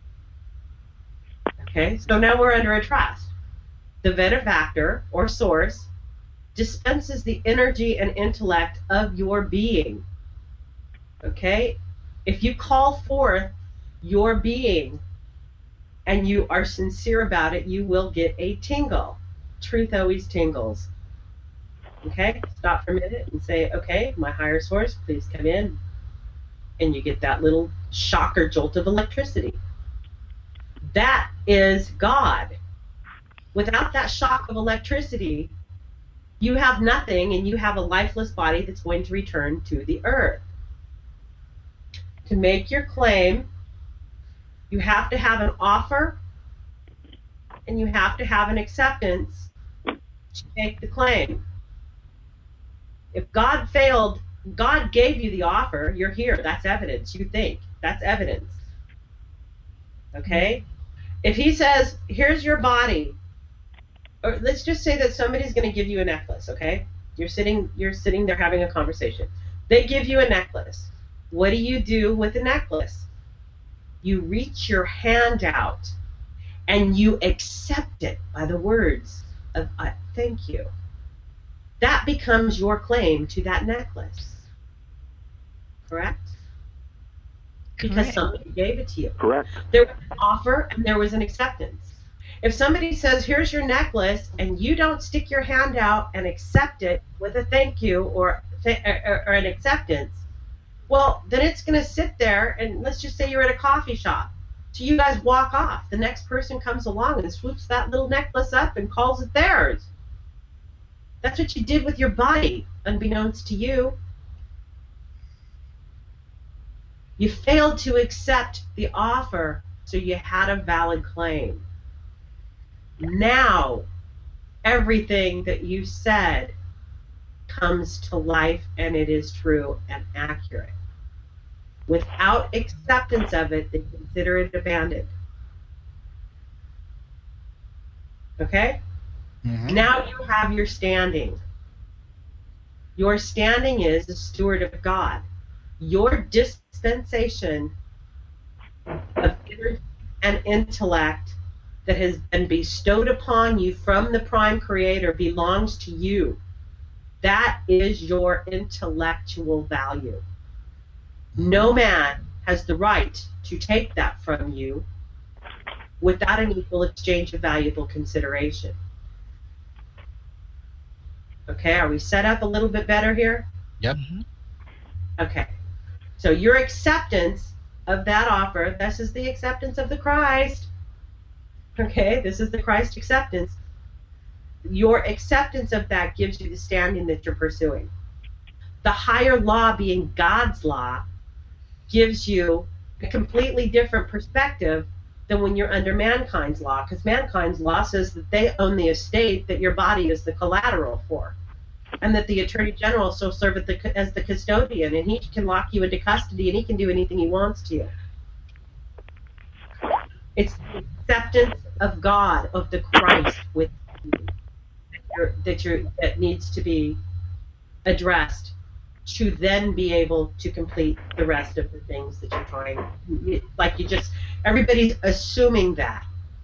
Okay, so now we're under a trust. The benefactor or source dispenses the energy and intellect of your being. Okay, if you call forth your being and you are sincere about it, you will get a tingle. Truth always tingles. Okay, stop for a minute and say, okay, my higher source, please come in. And you get that little shock or jolt of electricity. That is God. Without that shock of electricity, you have nothing and you have a lifeless body that's going to return to the earth. To make your claim, you have to have an offer and you have to have an acceptance to make the claim. If God failed, God gave you the offer, you're here, that's evidence, you think, that's evidence. Okay? If he says, here's your body, or let's just say that somebody's going to give you a necklace, okay? You're sitting, you're sitting there having a conversation. They give you a necklace. What do you do with the necklace? You reach your hand out and you accept it by the words of uh, thank you. That becomes your claim to that necklace. Correct? Because Correct. somebody gave it to you. Correct. There was an offer and there was an acceptance. If somebody says, here's your necklace, and you don't stick your hand out and accept it with a thank you or, th- or, or an acceptance, well, then it's going to sit there, and let's just say you're at a coffee shop. So you guys walk off. The next person comes along and swoops that little necklace up and calls it theirs. That's what you did with your body, unbeknownst to you. You failed to accept the offer, so you had a valid claim. Now, everything that you said comes to life, and it is true and accurate. Without acceptance of it, they consider it abandoned. Okay? Mm-hmm. Now you have your standing. Your standing is the steward of God. Your dispensation of energy and intellect that has been bestowed upon you from the Prime Creator belongs to you. That is your intellectual value. No man has the right to take that from you without an equal exchange of valuable consideration. Okay, are we set up a little bit better here? Yep. Okay. So your acceptance of that offer, this is the acceptance of the Christ. Okay, this is the Christ acceptance. Your acceptance of that gives you the standing that you're pursuing. The higher law, being God's law, gives you a completely different perspective than when you're under mankind's law, because mankind's law says that they own the estate that your body is the collateral for, and that the Attorney General shall serve at the, as the custodian, and he can lock you into custody, and he can do anything he wants to you. It's the acceptance of God, of the Christ with you, that, you're, that, you're, that needs to be addressed, to then be able to complete the rest of the things that you're trying. Like you just, everybody's assuming that.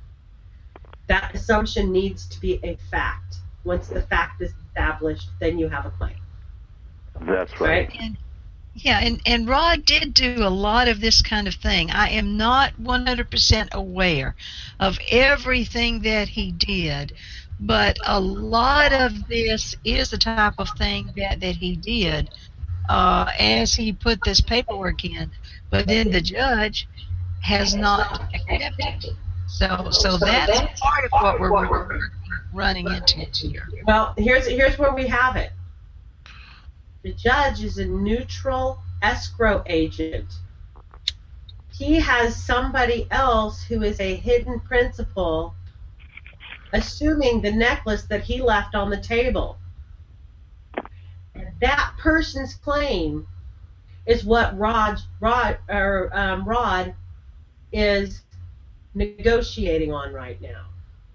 That assumption needs to be a fact. Once the fact is established, then you have a claim. That's right. right? And, yeah, and, and Rod did do a lot of this kind of thing. I am not one hundred percent aware of everything that he did, but a lot of this is the type of thing that, that he did uh, as he put this paperwork in. But then the judge has not accepted. So, so that's part of what we're, we're running into here. Well, here's here's where we have it. The judge is a neutral escrow agent. He has somebody else who is a hidden principal, assuming the necklace that he left on the table. And that person's claim is what Rod Rod or um, Rod is negotiating on right now.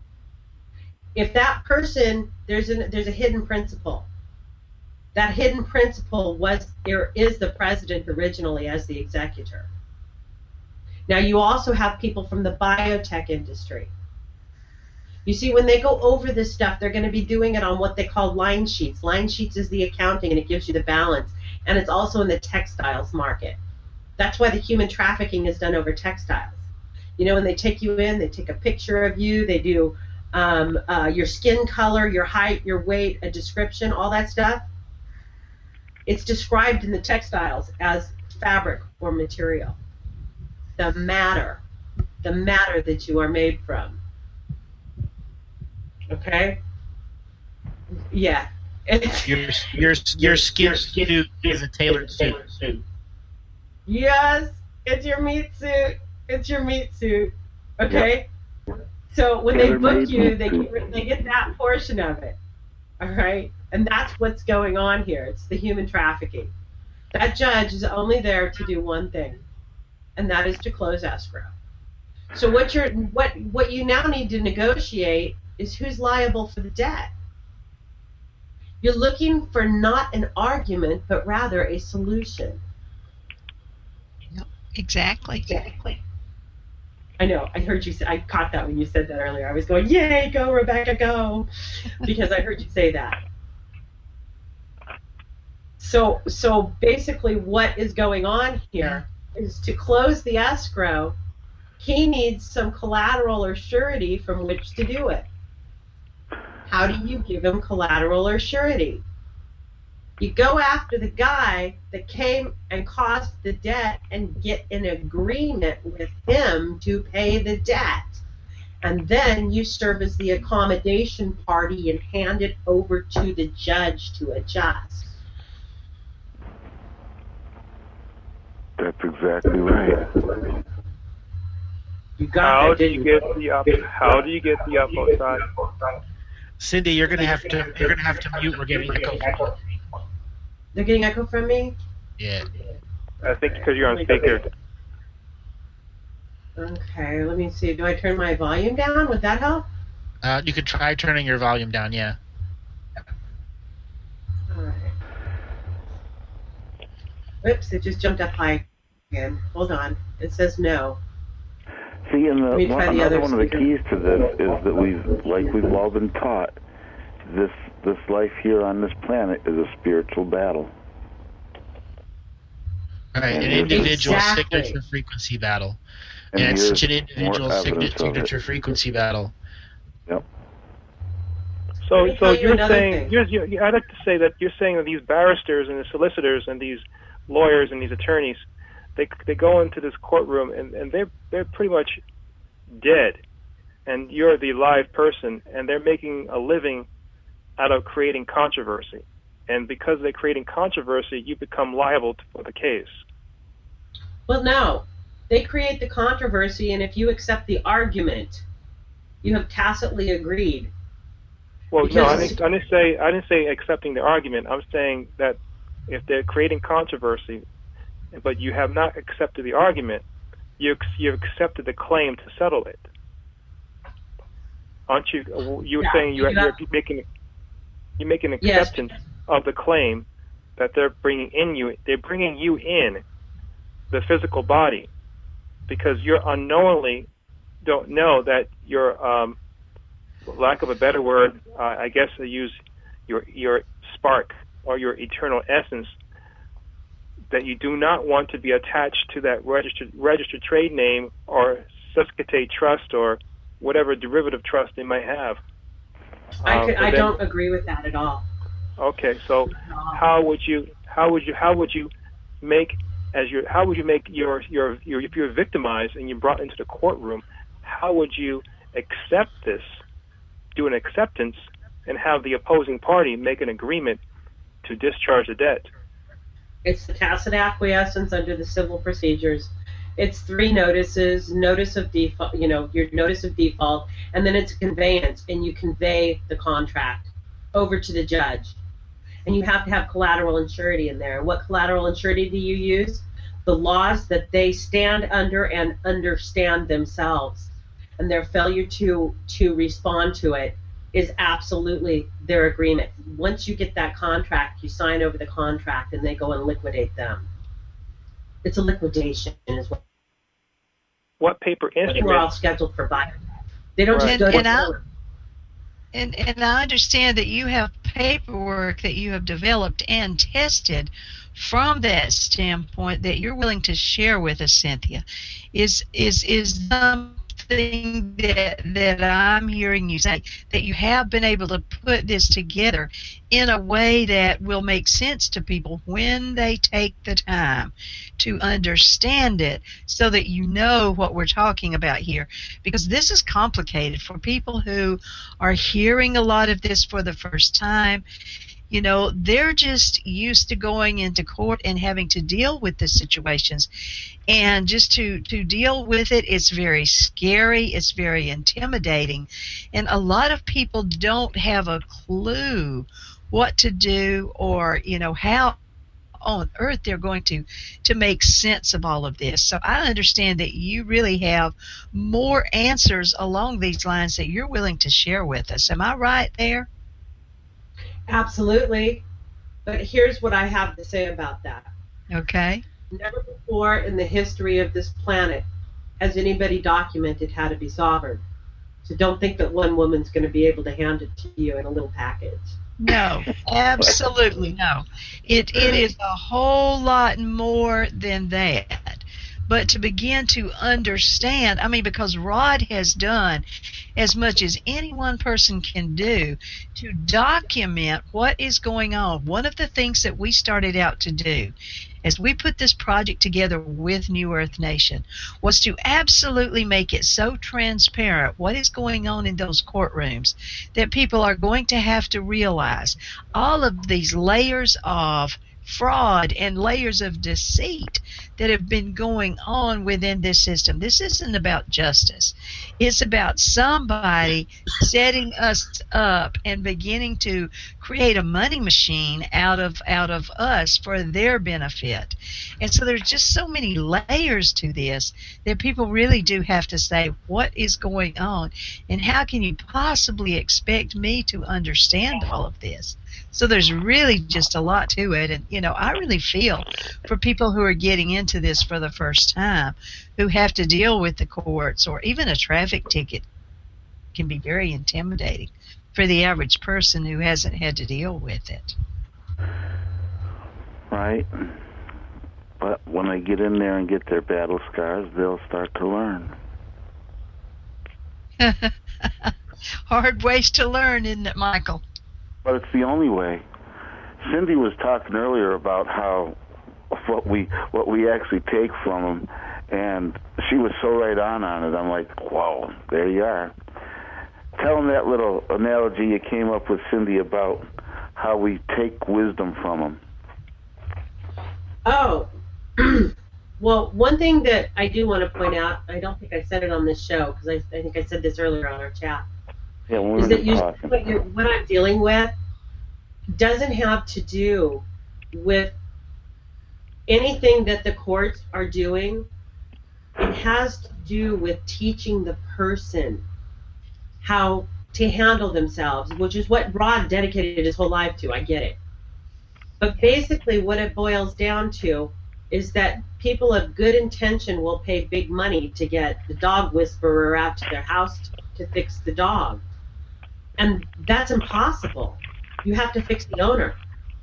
If that person, there's a there's a hidden principal. That hidden principal was there is the president originally as the executor. Now you also have people from the biotech industry. You see, when they go over this stuff, they're going to be doing it on what they call line sheets. Line sheets is the accounting, and it gives you the balance. And it's also in the textiles market. That's why the human trafficking is done over textiles. You know, when they take you in, they take a picture of you, they do um, uh, your skin color, your height, your weight, a description, all that stuff. It's described in the textiles as fabric or material. The matter, the matter that you are made from. Okay? Yeah. Your your your skin suit is a tailored suit. Yes, it's your meat suit. It's your meat suit. Okay? Yep. So when they book you, they get, they get that portion of it. All right? And that's what's going on here. It's the human trafficking. That judge is only there to do one thing, and that is to close escrow. So what you're what what you now need to negotiate is who's liable for the debt. You're looking for not an argument, but rather a solution. Yep, exactly. Exactly. I know. I heard you say. I caught that when you said that earlier. I was going, "Yay, go Rebecca, go," because I heard you say that. So, so basically, what is going on here is to close the escrow. he needs some collateral or surety from which to do it. How do you give him collateral or surety? You go after the guy that came and caused the debt and get an agreement with him to pay the debt. And then you serve as the accommodation party and hand it over to the judge to adjust. That's exactly right. You got How that, do didn't you get the up? How do you get the upvote side? Cindy, you're gonna have to you're gonna have to mute. We're getting echo. They're getting echo from me? Yeah. I think because you're on speaker. Okay, let me see. Do I turn my volume down? Would that help? Uh, you could try turning your volume down. Yeah. All right. Whoops! It just jumped up high again. Hold on. It says no. See, and the, me one, try the another other one of the speaker. keys to this is that we've, like we've all been taught, this this life here on this planet is a spiritual battle. Right, an individual Exactly. signature frequency battle. And And it's here's such an individual more signature, evidence of it. signature frequency battle. Yep. So, Let me so tell you you're another saying, thing. you're, you're, I'd like to say that you're saying that these barristers and the solicitors and these lawyers and these attorneys, they they go into this courtroom and, and they're they're pretty much dead, and you're the live person, and they're making a living out of creating controversy, and because they're creating controversy, you become liable for the case. Well, no. They create the controversy, and if you accept the argument, you have tacitly agreed. Well, no, I Because- didn't, I didn't say I didn't say accepting the argument. I'm saying that if they're creating controversy, but you have not accepted the argument, you you've accepted the claim to settle it. Aren't you? You were Yeah, saying you you you're got- making you make an Yes. acceptance of the claim that they're bringing in you. They're bringing you in the physical body because you're unknowingly don't know that you're, um, for lack of a better word, uh, I guess I use your your spark or your eternal essence, that you do not want to be attached to that registered registered trade name or Suscitate Trust or whatever derivative trust they might have. I, Uh, could, but I then- don't agree with that at all. Okay, so how would you how would you how would you make as your how would you make your your, your if you're victimized and you're brought into the courtroom, how would you accept this, do an acceptance, and have the opposing party make an agreement to discharge the debt? It's the tacit acquiescence under the civil procedures. It's three notices, notice of default, you know, your notice of default, and then it's a conveyance, and you convey the contract over to the judge. And you have to have collateral and surety in there. What collateral and surety do you use? The laws that they stand under and understand themselves. And their failure to, to respond to it is absolutely their agreement. Once you get that contract, you sign over the contract and they go and liquidate them. It's a liquidation is what What paper we're all instrument? scheduled for buy. They don't Right. just go And- to and I- court. And, and I understand that you have paperwork that you have developed and tested from that standpoint that you're willing to share with us, Cynthia. Is is is something that that I'm hearing you say, that you have been able to put this together in a way that will make sense to people when they take the time to understand it, so that you know what we're talking about here, because this is complicated for people who are hearing a lot of this for the first time. You know, they're just used to going into court and having to deal with the situations. And just to, to deal with it, it's very scary, it's very intimidating. And a lot of people don't have a clue what to do, or, you know, how on earth they're going to to make sense of all of this. So I understand that you really have more answers along these lines that you're willing to share with us. Am I right there? Absolutely. But here's what I have to say about that. Okay. Never before in the history of this planet has anybody documented how to be sovereign. So don't think that one woman's going to be able to hand it to you in a little package. No, absolutely no. It it is a whole lot more than that. but to begin to understand, I mean, because Rod has done as much as any one person can do to document what is going on. One of the things that we started out to do as we put this project together with New Earth Nation was to absolutely make it so transparent what is going on in those courtrooms that people are going to have to realize all of these layers of fraud and layers of deceit that have been going on within this system. This isn't about justice. It's about somebody setting us up and beginning to create a money machine out of out of us for their benefit. And so there's just so many layers to this that people really do have to say, what is going on? And how can you possibly expect me to understand all of this? So there's really just a lot to it. And, you know, I really feel for people who are getting into this for the first time, who have to deal with the courts, or even a traffic ticket can be very intimidating for the average person who hasn't had to deal with it. Right. But when they get in there and get their battle scars, they'll start to learn. Hard ways to learn, isn't it, Michael? But it's the only way. Cindy was talking earlier about how what we what we actually take from them, and she was so right on on it. I'm like, whoa, there you are. Tell them that little analogy you came up with, Cindy, about how we take wisdom from them. Oh, well, one thing that I do want to point out, I don't think I said it on this show, because I, I think I said this earlier on our chat, Yeah, when is we that you, talking. what, you're, what I'm dealing with doesn't have to do with anything that the courts are doing. It has to do with teaching the person how to handle themselves, which is what Rod dedicated his whole life to. I get it. But basically what it boils down to is that people of good intention will pay big money to get the dog whisperer out to their house to, to fix the dog. And that's impossible. You have to fix the owner.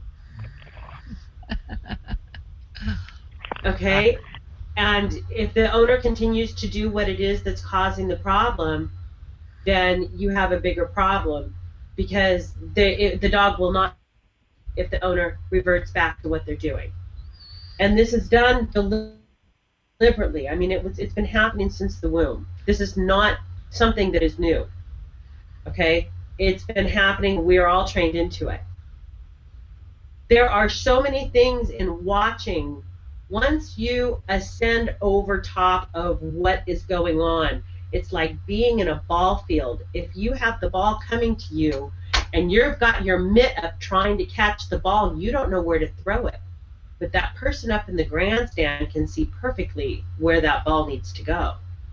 Okay? And if the owner continues to do what it is that's causing the problem, then you have a bigger problem, because the, it, the dog will not if the owner reverts back to what they're doing. And this is done deliberately. I mean, it was, it's been happening since the womb. This is not something that is new. Okay? It's been happening. We are all trained into it. There are so many things in watching. Once you ascend over top of what is going on, it's like being in a ball field. If you have the ball coming to you and you've got your mitt up trying to catch the ball, you don't know where to throw it. But that person up in the grandstand can see perfectly where that ball needs to go.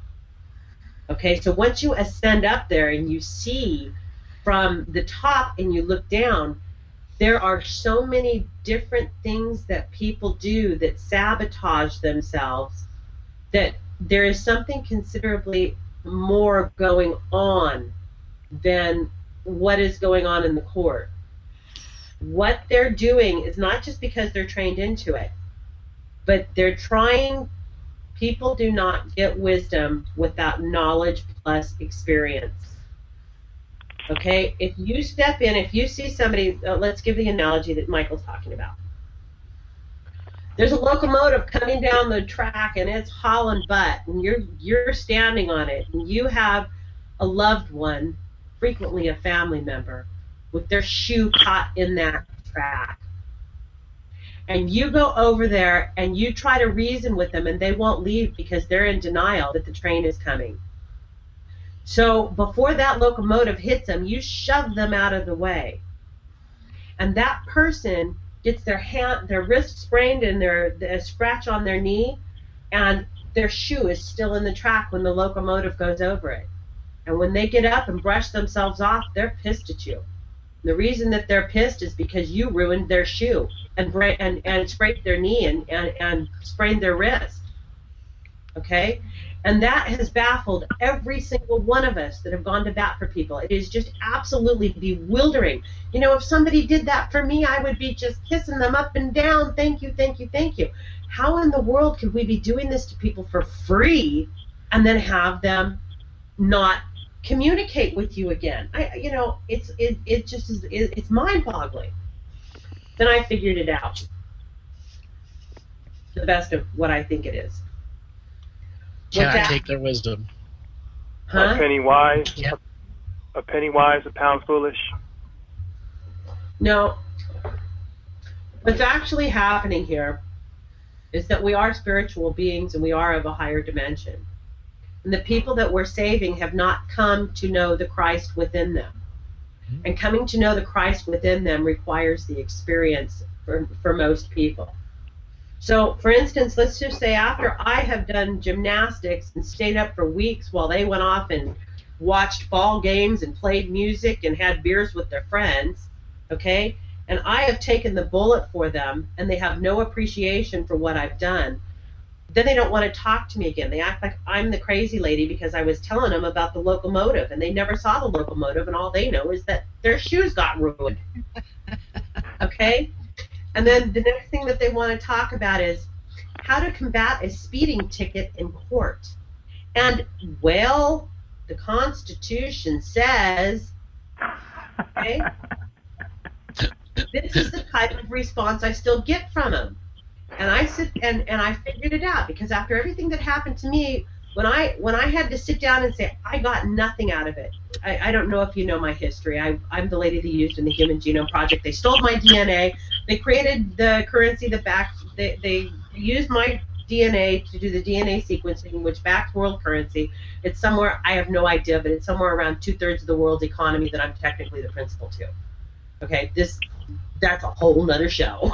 Okay, so once you ascend up there and you see from the top and you look down, there are so many different things that people do that sabotage themselves, that there is something considerably more going on than what is going on in the court. What they're doing is not just because they're trained into it, but they're trying. People do not get wisdom without knowledge plus experience. Okay, if you step in, if you see somebody, uh, let's give the analogy that Michael's talking about. There's a locomotive coming down the track and it's hauling butt, and you're you're standing on it, and you have a loved one, frequently a family member, with their shoe caught in that track. And you go over there and you try to reason with them, and they won't leave because they're in denial that the train is coming. So before that locomotive hits them, you shove them out of the way. And that person gets their hand, their wrist sprained and their, their scratch on their knee, and their shoe is still in the track when the locomotive goes over it. And when they get up and brush themselves off, they're pissed at you. The reason that they're pissed is because you ruined their shoe and bra- and, and scraped their knee and, and, and sprained their wrist. Okay? And that has baffled every single one of us that have gone to bat for people. It is just absolutely bewildering. You know, if somebody did that for me, I would be just kissing them up and down. Thank you, thank you, thank you. How in the world could we be doing this to people for free and then have them not communicate with you again? I, you know, it's it, it just is it, it's mind-boggling. Then I figured it out. The best of what I think it is. Can What's I that? take their wisdom? A Huh? penny wise, Yep. a penny wise, a pound foolish. No. What's actually happening here is that we are spiritual beings and we are of a higher dimension. And the people that we're saving have not come to know the Christ within them. And coming to know the Christ within them requires the experience for, for most people. So, for instance, let's just say after I have done gymnastics and stayed up for weeks while they went off and watched ball games and played music and had beers with their friends, okay, and I have taken the bullet for them and they have no appreciation for what I've done, then they don't want to talk to me again. They act like I'm the crazy lady because I was telling them about the locomotive and they never saw the locomotive and all they know is that their shoes got ruined. Okay? And then the next thing that they want to talk about is how to combat a speeding ticket in court. And, well, the Constitution says, okay, this is the type of response I still get from them. And I sit and, and I figured it out because after everything that happened to me, when I when I had to sit down and say I got nothing out of it. I, I don't know if you know my history. I, I'm the lady they used in the Human Genome Project. They stole my D N A. They created the currency that backed. They, they used my D N A to do the D N A sequencing, which backed world currency. It's somewhere, I have no idea, but it's somewhere around two-thirds of the world's economy that I'm technically the principal to. Okay, this that's a whole nother show.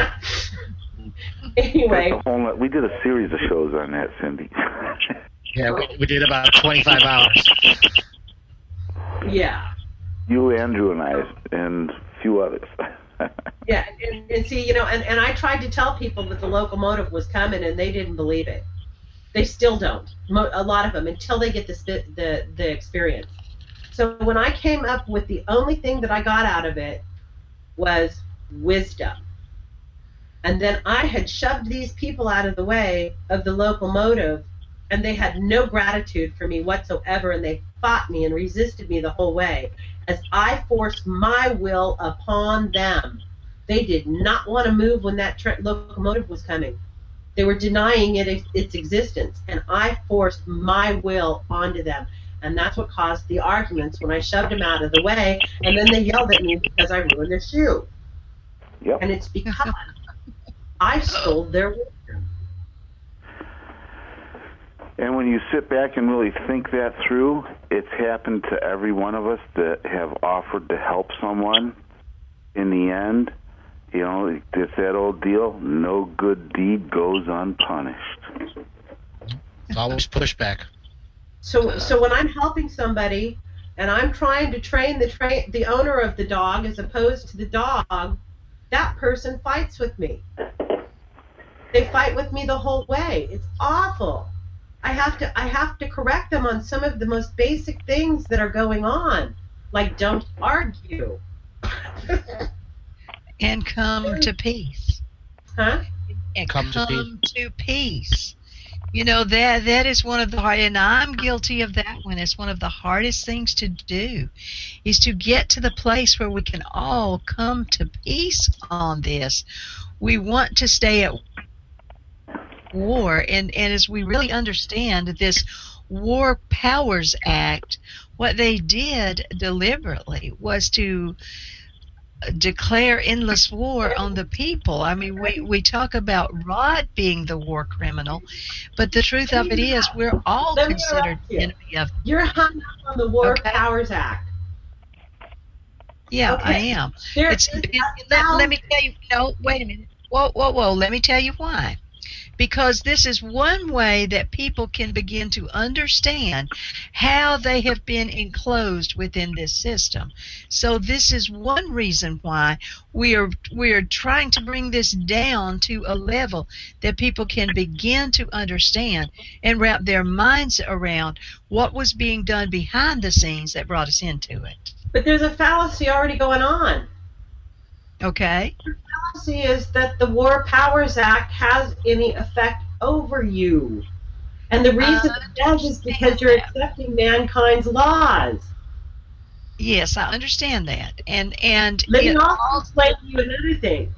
Anyway. That's a whole lot- we did a series of shows on that, Cindy. Yeah, we, we did about twenty-five hours. Yeah. You, Andrew, and I, and a few others. Yeah, and, and see, you know, and, and I tried to tell people that the locomotive was coming, and they didn't believe it. They still don't, mo- a lot of them, until they get this, the, the, the experience. So when I came up with the only thing that I got out of it was wisdom. And then I had shoved these people out of the way of the locomotive, and they had no gratitude for me whatsoever, and they fought me and resisted me the whole way as I forced my will upon them. They did not want to move when that tra- locomotive was coming. They were denying it its existence, and I forced my will onto them. And that's what caused the arguments when I shoved them out of the way, and then they yelled at me because I ruined their shoe. Yep. And it's because I stole their wisdom. And when you sit back and really think that through, it's happened to every one of us that have offered to help someone. In the end, you know, it's that old deal, no good deed goes unpunished. It's always pushback. So, so when I'm helping somebody and I'm trying to train the tra- the owner of the dog as opposed to the dog, that person fights with me. They fight with me the whole way. It's awful. I have to I have to correct them on some of the most basic things that are going on, like don't argue. And come to peace. Huh? And Come come, to to, peace. You know, that that is one of the hard, and I'm guilty of that one. It's one of the hardest things to do, is to get to the place where we can all come to peace on this. We want to stay at war, and, and as we really understand this War Powers Act, what they did deliberately was to declare endless war on the people. I mean, we, we talk about Rod being the war criminal, but the truth of it is we're all Let me considered interrupt you. enemy of. You're hung up on the War Okay. Powers Act. Yeah, Okay. I am. There It's, is and a let, let me thousand- tell you. No, wait a minute. Whoa, whoa, whoa. Let me tell you why. because this is one way that people can begin to understand how they have been enclosed within this system. So this is one reason why we are we are trying to bring this down to a level that people can begin to understand and wrap their minds around what was being done behind the scenes that brought us into it. But there's a fallacy already going on. Okay? The fallacy is that the War Powers Act has any effect over you. And the reason Uh, it does is because you're accepting mankind's laws. Yes, I understand that. And and Let me it also all- explain to you another thing.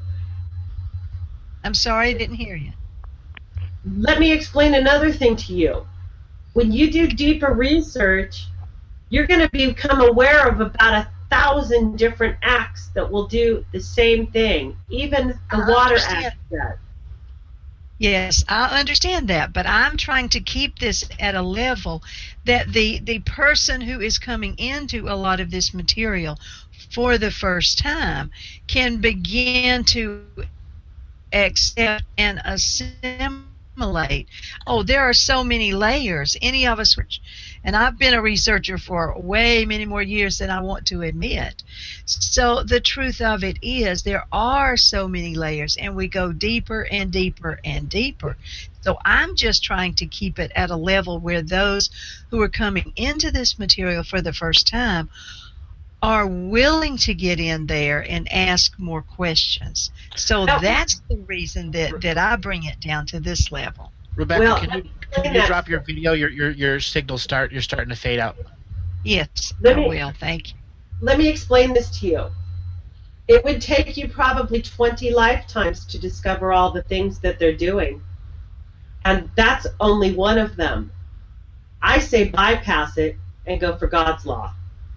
I'm sorry I didn't hear you. Let me explain another thing to you. When you do deeper research, you're going to become aware of about a thousand different acts that will do the same thing. Even the I Water understand. Act does. Yes, I understand that, but I'm trying to keep this at a level that the the person who is coming into a lot of this material for the first time can begin to accept and assimilate. Oh, there are so many layers. Any of us, and I've been a researcher for way many more years than I want to admit. So the truth of it is there are so many layers, and we go deeper and deeper and deeper. So I'm just trying to keep it at a level where those who are coming into this material for the first time are willing to get in there and ask more questions. So Now- that's the reason that, that I bring it down to this level. Rebecca, Well, can you can you drop your video? Your your your signal start. You're starting to fade out. Yes, Let I me- will. Thank you. Let me explain this to you. It would take you probably twenty lifetimes to discover all the things that they're doing. And that's only one of them. I say bypass it and go for God's law.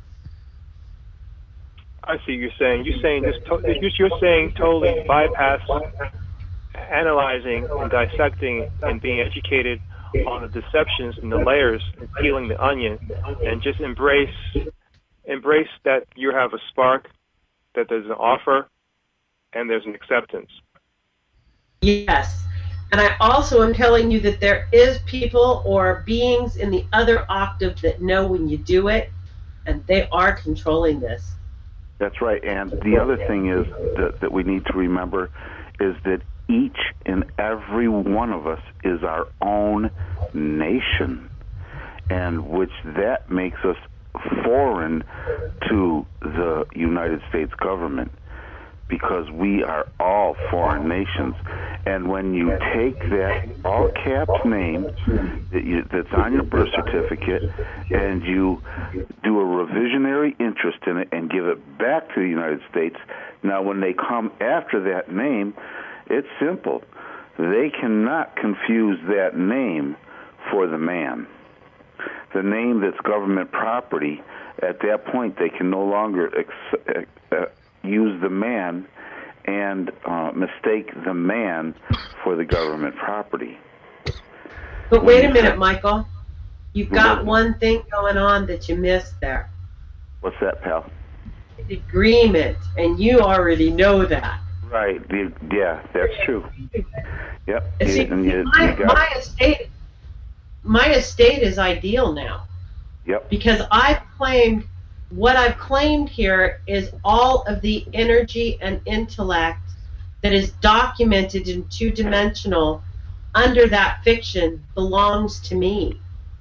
I see you're saying. You're saying just to, you're saying totally bypass analyzing and dissecting and being educated on the deceptions and the layers and peeling the onion, and just embrace embrace that you have a spark, that there's an offer, and there's an acceptance. Yes. And I also am telling you that there is people or beings in the other octave that know when you do it, and they are controlling this. That's right. And the other thing is that, that we need to remember is that each and every one of us is our own nation, and which that makes us foreign to the United States government, because we are all foreign nations. And when you take that all caps name that you, that's on your birth certificate and you do a revisionary interest in it and give it back to the United States, now when they come after that name, it's simple. They cannot confuse that name for the man. The name that's government property, at that point they can no longer ex- uh, use the man and uh, mistake the man for the government property. But wait a minute, Michael. You've got Mhm. one thing going on that you missed there. What's that, pal? Agreement, and you already know that. Right. The, yeah, that's true. Yep. And see, And you, my, you got, my estate, my estate is ideal now yep. because I've claimed what I've claimed here is all of the energy and intellect that is documented in two-dimensional under that fiction belongs to me.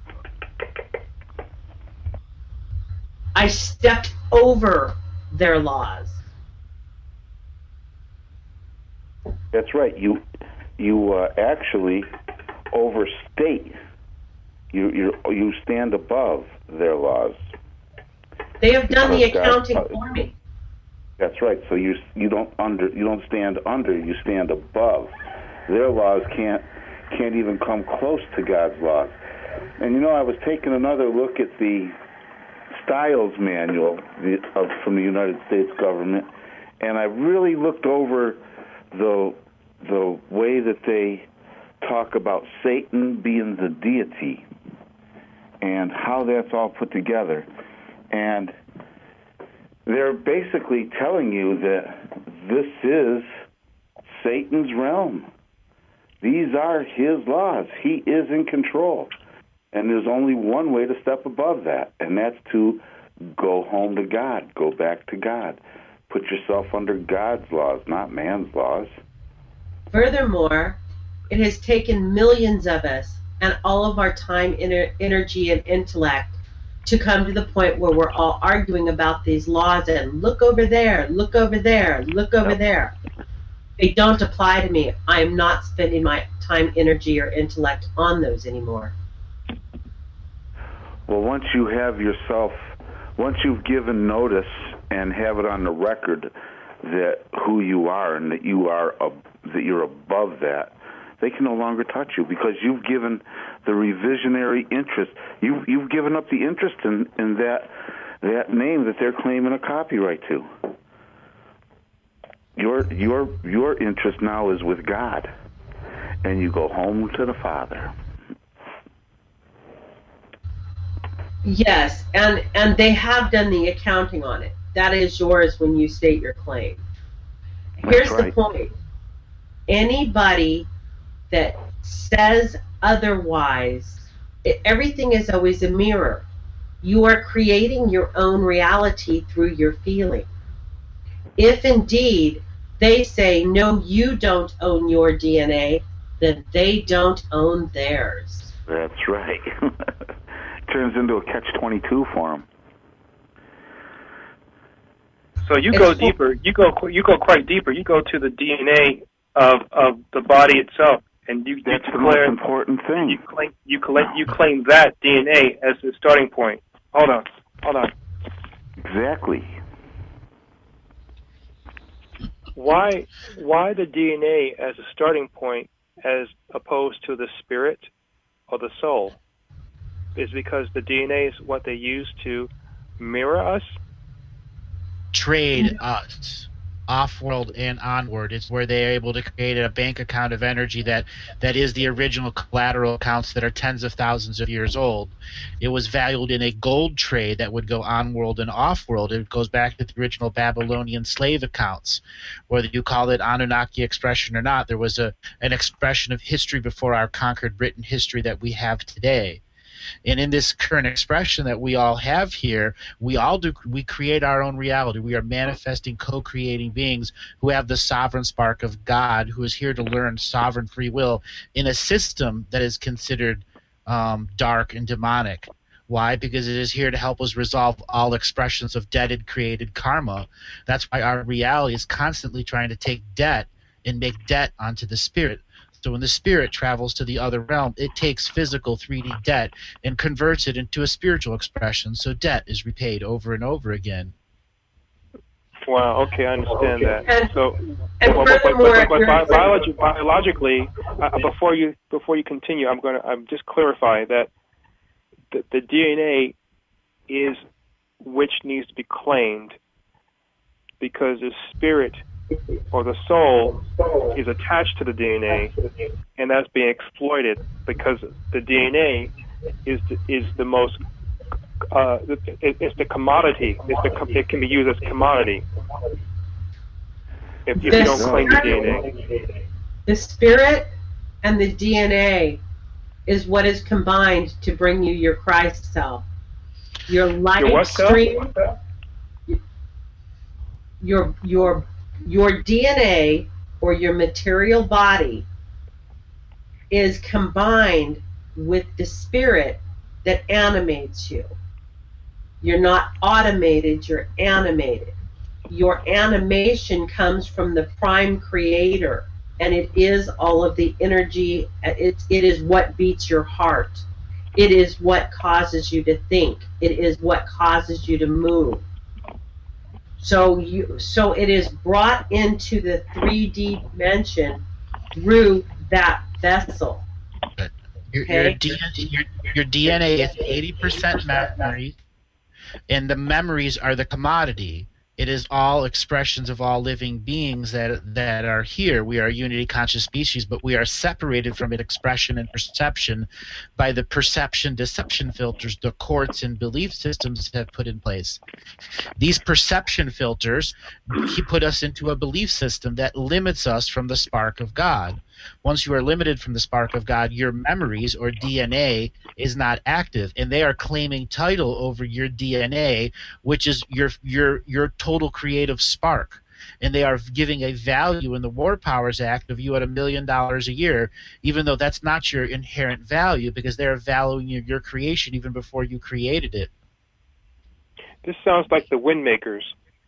I stepped over their laws. That's right. You you uh, actually overstate. You you you stand above their laws. They have done the Because God- accounting for me. That's right. So you you don't under you don't stand under. You stand above. Their laws can't can't even come close to God's laws. And you know, I was taking another look at the Styles Manual the, of, from the United States government, and I really looked over the the way that they talk about Satan being the deity and how that's all put together. And they're basically telling you that this is Satan's realm. These are his laws. He is in control. And there's only one way to step above that, and that's to go home to God, go back to God. Put yourself under God's laws, not man's laws. Furthermore, it has taken millions of us and all of our time, ener- energy, and intellect to come to the point where we're all arguing about these laws and look over there, look over there, look over there. They don't apply to me. I am not spending my time, energy, or intellect on those anymore. Well, once you have yourself, once you've given notice and have it on the record that who you are and that you are ab- that you're above that, they can no longer touch you because you've given the revisionary interest. You've you've given up the interest in, in that that name that they're claiming a copyright to. Your your your interest now is with God, and you go home to the Father. Yes, and, and they have done the accounting on it. That is yours when you state your claim. Here's That's right. the point. Anybody that says otherwise, it, everything is always a mirror. You are creating your own reality through your feeling. If indeed they say, no, you don't own your D N A, then they don't own theirs. That's right. Turns into a catch twenty-two for them. So you go deeper. You go you go quite deeper. You go to the D N A of of the body itself, and you, you That's the declare most important thing. you claim you claim you claim that D N A as the starting point. Hold on, hold on. Exactly. Why why the D N A as a starting point as opposed to the spirit or the soul? Is because the D N A is what they use to mirror us? Trade us off-world and onward. It's where they're able to create a bank account of energy that, that is the original collateral accounts that are tens of thousands of years old. It was valued in a gold trade that would go on-world and off-world. It goes back to the original Babylonian slave accounts. Whether you call it Anunnaki expression or not, there was a an expression of history before our conquered written history that we have today. And in this current expression that we all have here, we all do we create our own reality. We are manifesting, co-creating beings who have the sovereign spark of God, who is here to learn sovereign free will in a system that is considered um, dark and demonic. Why? Because it is here to help us resolve all expressions of dead and created karma. That's why our reality is constantly trying to take debt and make debt onto the spirit. So when the spirit travels to the other realm, it takes physical three D debt and converts it into a spiritual expression, so debt is repaid over and over again. Wow, okay, I understand Okay. that. And- So, and but, but, but, furthermore, but, but you're- bi- biologi- biologically, uh, before you before you continue, I'm going to I'm just clarify that the, the D N A is which needs to be claimed because the spirit or the soul is attached to the D N A, and that's being exploited because the D N A is the, is the most uh, it, it's the commodity. It's the com- it can be used as commodity if, if you The don't claim the spirit- D N A. The spirit and the D N A is what is combined to bring you your Christ self. Your light Your what self? stream, your your your D N A or your material body is combined with the spirit that animates you. You're not automated, you're animated. Your animation comes from the prime creator, and it is all of the energy. It, it is what beats your heart. It is what causes you to think. It is what causes you to move. So you, so it is brought into the three D dimension through that vessel. Your, Okay. your, D, your, your D N A is eighty percent memories, and the memories are the commodity. It is all expressions of all living beings that that are here. We are a unity conscious species, but we are separated from its expression and perception by the perception deception filters the courts and belief systems have put in place. These perception filters he put us into a belief system that limits us from the spark of God. Once you are limited from the spark of God, your memories or D N A is not active, and they are claiming title over your D N A, which is your your your total creative spark. And they are giving a value in the War Powers Act of you at a million dollars a year, even though that's not your inherent value, because they are valuing your, your creation even before you created it. This sounds like the Windmakers.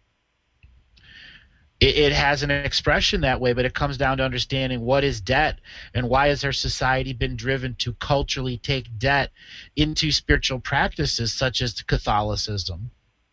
It, it has an expression that way, but it comes down to understanding what is debt and why has our society been driven to culturally take debt into spiritual practices such as Catholicism.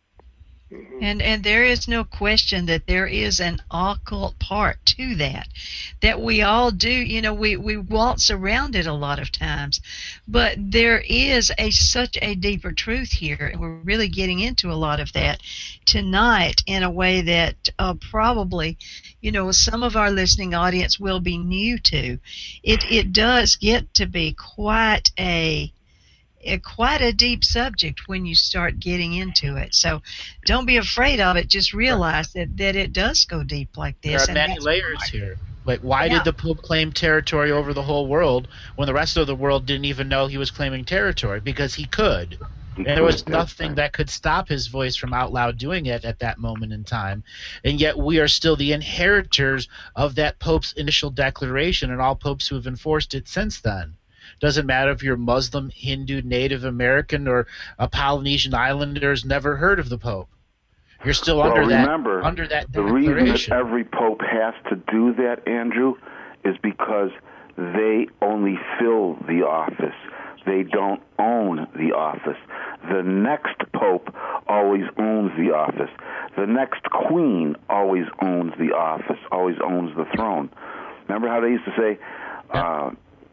And and there is no question that there is an occult part to that, that we all do. You know, we, we waltz around it a lot of times, but there is a such a deeper truth here, and we're really getting into a lot of that tonight in a way that uh, probably, you know, some of our listening audience will be new to. It it does get to be quite a A, quite a deep subject when you start getting into it. So don't be afraid of it. Just realize that, that it does go deep like this. There are many layers hard. here. Like, why Yeah. did the Pope claim territory over the whole world when the rest of the world didn't even know he was claiming territory? Because he could. And there was nothing that could stop his voice from out loud doing it at that moment in time. And yet we are still the inheritors of that Pope's initial declaration and all popes who have enforced it since then. Doesn't matter if you're Muslim, Hindu, Native American, or a Polynesian Islander's never heard of the Pope. You're still well, under remember, that under that the reason that declaration. every pope has to do that, Andrew, is because they only fill the office. They don't own the office. The next pope always owns the office. The next queen always owns the office, always owns the throne. Remember how they used to say, uh,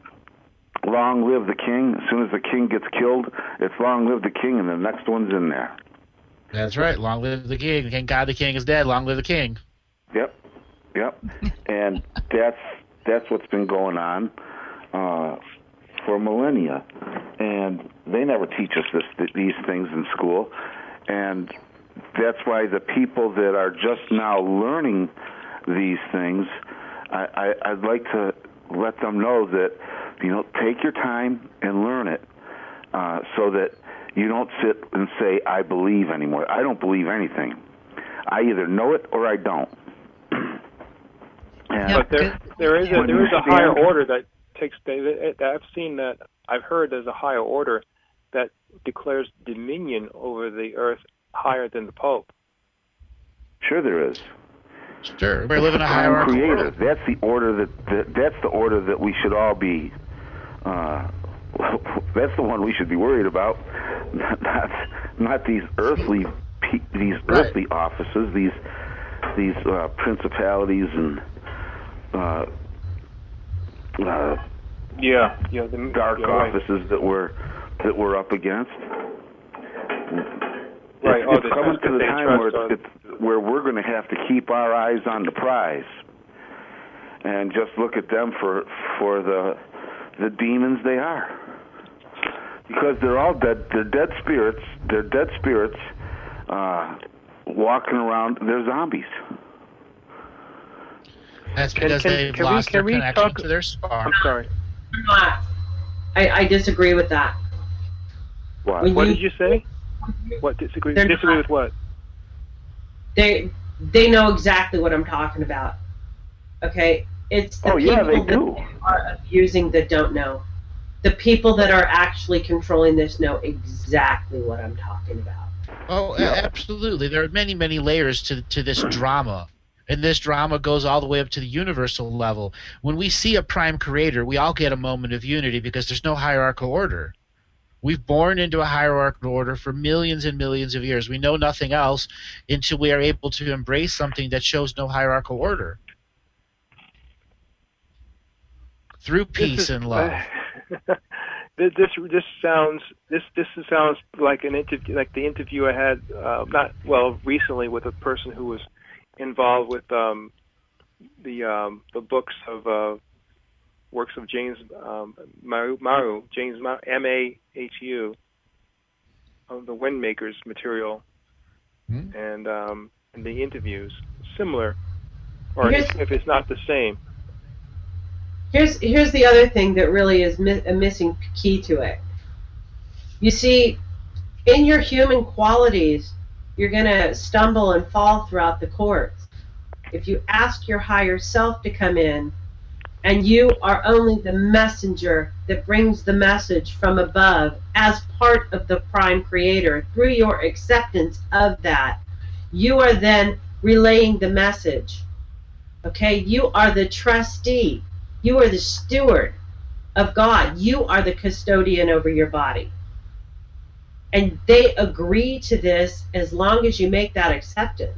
long live the king. As soon as the king gets killed, it's long live the king, and the next one's in there. That's right. Long live the king. Thank God the king is dead. Long live the king. Yep, yep. And that's that's what's been going on uh, for millennia. And they never teach us this, these things in school. And that's why the people that are just now learning these things, I, I, I'd like to let them know that, you know, take your time and learn it uh, so that you don't sit and say, I believe anymore. I don't believe anything. I either know it or I don't. And But there, there is a, there is a higher order that takes. I've seen that. I've heard there's a higher order that declares dominion over the earth higher than the Pope. Sure, there is. Sure, we're living a I'm hierarchical creator. order. That's the order that, that that's the order that we should all be. Uh, that's the one we should be worried about, not not these earthly these earthly Right. offices, these these uh, principalities and uh, uh, Yeah, yeah. The, dark yeah, right. offices that we're that we're up against. Right. It's, Oh, it's the coming sense to that the they time trust where on- it's, it's where we're going to have to keep our eyes on the prize and just look at them for for the the demons they are, because they're all dead. They're dead spirits. They're dead spirits uh, walking around. They're zombies. That's Can- because can- they've can we- lost can their we connection talk- to their spark. I'm sorry. I, I disagree with that. Why? When What you- did you say? What disagree? They're Disagree not- with what? They they know exactly what I'm talking about. Okay, it's the Oh, yeah, people they do. that are abusing that don't know. The people that are actually controlling this know exactly what I'm talking about. Oh, a- Yeah. absolutely. There are many, many layers to to this drama. And this drama goes all the way up to the universal level. When we see a prime creator, we all get a moment of unity because there's no hierarchical order. We've born into a hierarchical order for millions and millions of years. We know nothing else until we are able to embrace something that shows no hierarchical order. Through This peace is- and love. this this this sounds this this sounds like an interview, like the interview I had uh, not well recently with a person who was involved with um, the um, the books of uh, works of James um, Maru, Maru James Maru, M A H U, of the Windmakers material, hmm. and um, and the interviews similar, or if, if it's not the same. Here's here's the other thing that really is mi- a missing key to it. You see, in your human qualities, you're going to stumble and fall throughout the course. If you ask your higher self to come in, and you are only the messenger that brings the message from above as part of the Prime Creator, through your acceptance of that, you are then relaying the message. Okay? You are the trustee. You are the steward of God. You are the custodian over your body. And they agree to this as long as you make that acceptance.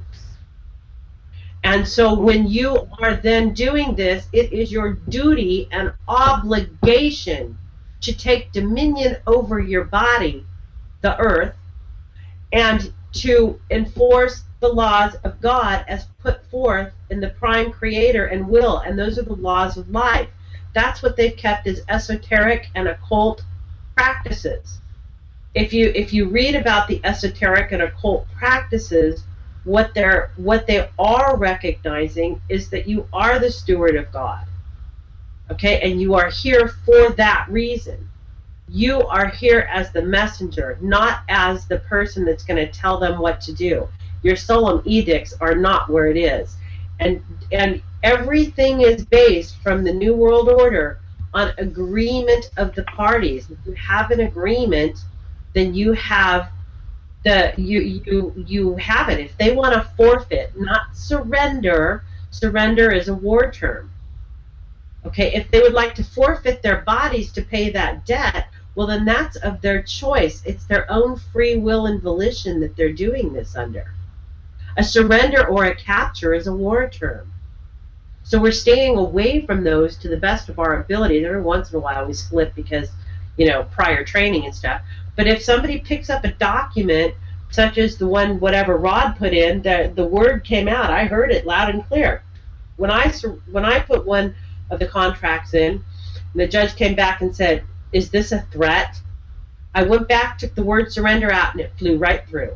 And so when you are then doing this, it is your duty and obligation to take dominion over your body, the earth, and to enforce the laws of God as put forth in the Prime Creator and will, and those are the laws of life. That's what they've kept as esoteric and occult practices. If you if you read about the esoteric and occult practices, what they're what they are recognizing is that you are the steward of God. Okay, and you are here for that reason. You are here as the messenger, not as the person that's going to tell them what to do. Your solemn edicts are not where it is. And and everything is based from the New World Order on agreement of the parties. If you have an agreement, then you have the you you you have it. If they want to forfeit, not surrender, surrender is a war term. Okay, if they would like to forfeit their bodies to pay that debt, well then that's of their choice. It's their own free will and volition that they're doing this under. A surrender or a capture is a war term. So we're staying away from those to the best of our ability. Every once in a while we slip because, you know, prior training and stuff. But if somebody picks up a document, such as the one whatever Rod put in, the, the word came out. I heard it loud and clear. When I, when I put one of the contracts in, and the judge came back and said, is this a threat? I went back, took the word surrender out, and it flew right through.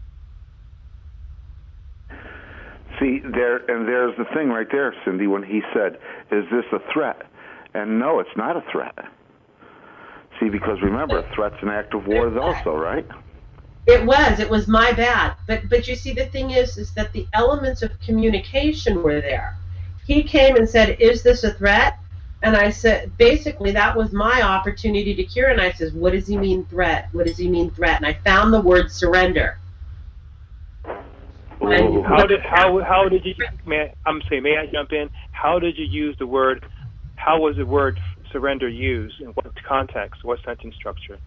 See, there and there's the thing right there, Cindy, when he said, is this a threat? And no, it's not a threat. See, because remember, a threat's an act of war also, right? It was. It was my bad. But but you see, the thing is, is that the elements of communication were there. He came and said, is this a threat? And I said, basically, that was my opportunity to cure. And I says, what does he mean threat? What does he mean threat? And I found the word surrender. And how did how how did you? May I, I'm saying, may I jump in? How did you use the word? How was the word surrender used? In what context? What sentence structure?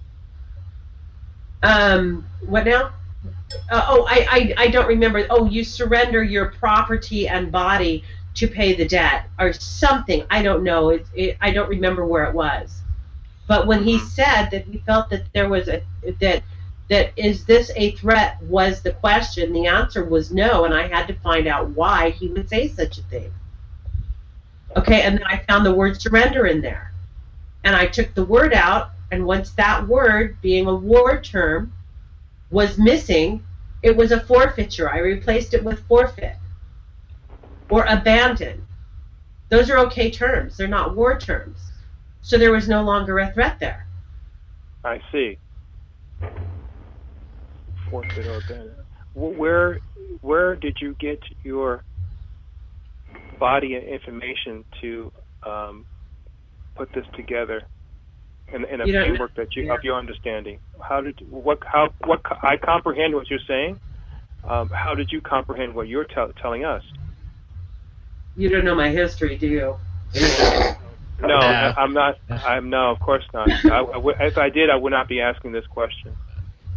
Um. What now? Uh, oh, I, I I don't remember. Oh, you surrender your property and body to pay the debt, or something. I don't know. It, it, I don't remember where it was. But when he said that he felt that there was a that. that is this a threat was the question, the answer was no, and I had to find out why he would say such a thing. Okay, and then I found the word surrender in there. And I took the word out, and once that word, being a war term, was missing, it was a forfeiture. I replaced it with forfeit or abandon. Those are okay terms. They're not war terms. So there was no longer a threat there. I see. Forfeit or abandon. Where, where did you get your body and information to um, put this together in, in a framework that you, yeah. of your understanding? How did what how what I comprehend what you're saying. Um, how did you comprehend what you're t- telling us? You don't know my history, do you? No, yeah. I'm not. I'm no, of course not. I, I w- if I did, I would not be asking this question.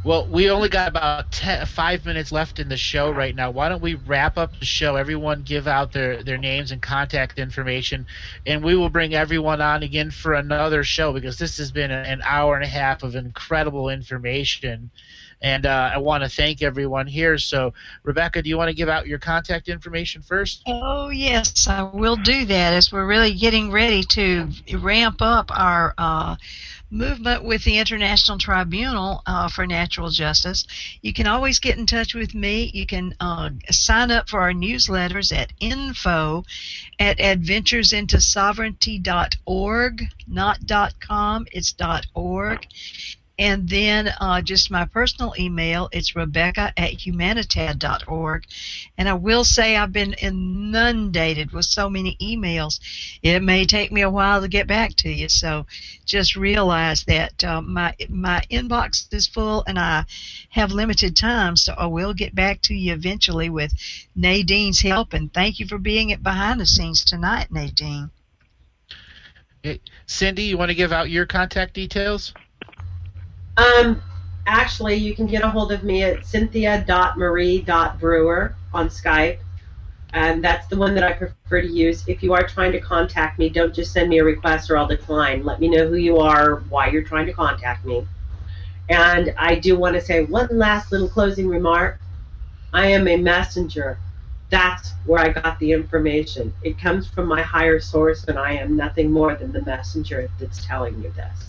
Well, we only got about ten, five minutes left in the show right now. Why don't we wrap up the show? Everyone give out their, their names and contact information, and we will bring everyone on again for another show, because this has been an hour and a half of incredible information. And uh, I want to thank everyone here. So, Rebecca, do you want to give out your contact information first? Oh, yes, I will do that, as we're really getting ready to ramp up our uh, movement with the International Tribunal uh, for Natural Justice. You can always get in touch with me. You can uh, sign up for our newsletters at info at adventures into sovereignty dot org, not .com, it's .org. And then uh, just my personal email, it's Rebecca at humanitad dot org. And I will say I've been inundated with so many emails. It may take me a while to get back to you. So just realize that uh, my my inbox is full and I have limited time. So I will get back to you eventually with Nadine's help. And thank you for being at Behind the Scenes tonight, Nadine. Hey, Cindy, you want to give out your contact details? Um, actually, you can get a hold of me at cynthia dot marie dot brewer on Skype, and that's the one that I prefer to use. If you are trying to contact me, don't just send me a request or I'll decline. Let me know who you are, why you're trying to contact me. And I do want to say one last little closing remark. I am a messenger. That's where I got the information. It comes from my higher source, and I am nothing more than the messenger that's telling you this.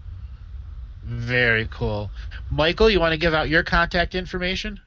Very cool. Michael, you want to give out your contact information?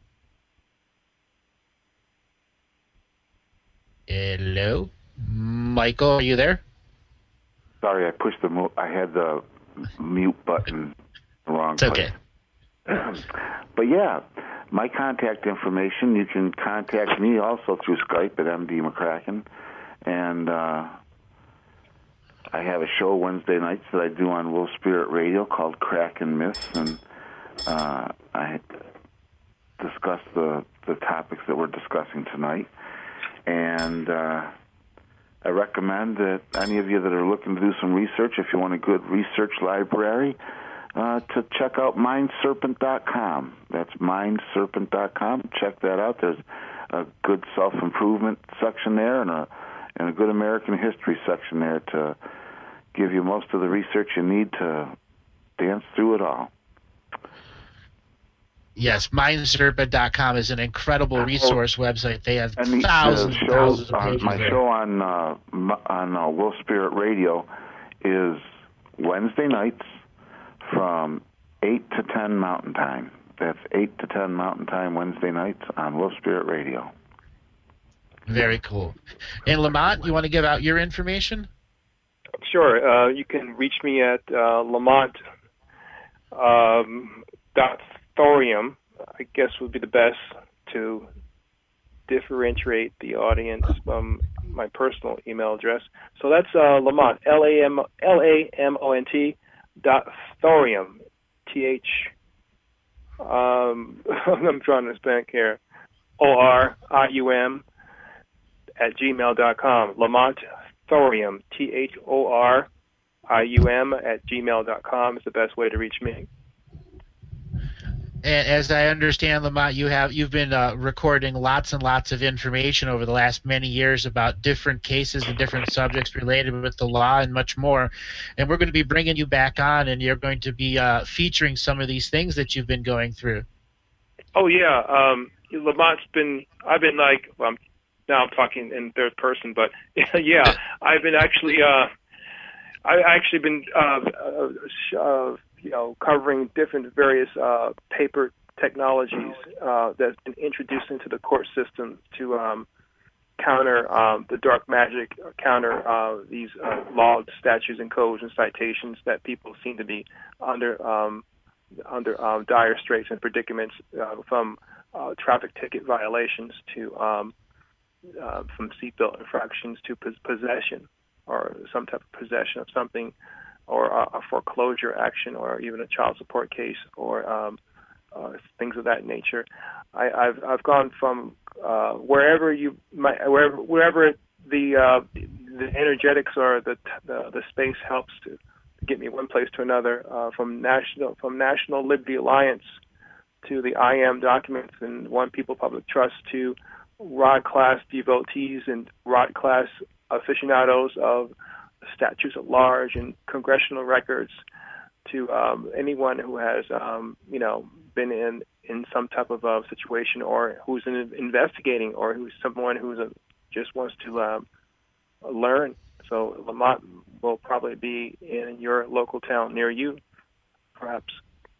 Hello? Michael, are you there? Sorry, I pushed the mo- I had the mute button the wrong It's place. okay. But yeah, my contact information, you can contact me also through Skype at M D McCracken. And uh, I have a show Wednesday nights that I do on Wolf Spirit Radio called Crack and Myths, and uh, I discuss the, the topics that we're discussing tonight. And uh, I recommend that any of you that are looking to do some research, if you want a good research library, uh, to check out mind serpent dot com. That's mind serpent dot com. Check that out. There's a good self-improvement section there and a, and a good American history section there to give you most of the research you need to dance through it all. Yes, mind serpent dot com is an incredible resource website. They have and the, thousands the and show, thousands of uh, pages my there. show on uh, on uh, Wolf Spirit Radio is Wednesday nights from eight to ten Mountain Time. That's eight to ten Mountain Time Wednesday nights on Wolf Spirit Radio. Very cool. And Lamont, you want to give out your information? Sure. Uh, you can reach me at uh, Lamont um, dot thorium, I guess would be the best to differentiate the audience from my personal email address. So that's uh, Lamont, L A M L A M O N T dot thorium, T H, um, I'm trying to spank here, O R I U M at gmail dot com. Lamont Thorium, T H O R I U M at gmail dot com is the best way to reach me. And as I understand, Lamont, you have you've been uh, recording lots and lots of information over the last many years about different cases and different subjects related with the law and much more. And we're going to be bringing you back on, and you're going to be uh, featuring some of these things that you've been going through. Oh yeah, um, Lamont's been. I've been like. Well, I'm, now I'm talking in third person, but yeah, I've been actually. Uh, I've actually been. Uh, uh, uh, you know, covering different various uh, paper technologies uh, that's been introduced into the court system to um, counter um, the dark magic, counter uh, these uh, laws, statutes, and codes and citations that people seem to be under um, under um, dire straits and predicaments, uh, from uh, traffic ticket violations to um, uh, from seatbelt infractions to pos- possession or some type of possession of something, or a foreclosure action, or even a child support case, or um, uh, things of that nature. I, I've I've gone from uh, wherever you might, wherever wherever the uh, the energetics or the, the the space helps to get me one place to another. Uh, from national from National Liberty Alliance to the I A M documents and One People Public Trust to Rod class devotees and Rod class aficionados of statutes at large and congressional records, to um, anyone who has, um, you know, been in, in some type of uh, situation, or who's in, investigating, or who's someone who's a, just wants to um, learn. So Lamont will probably be in your local town near you, perhaps.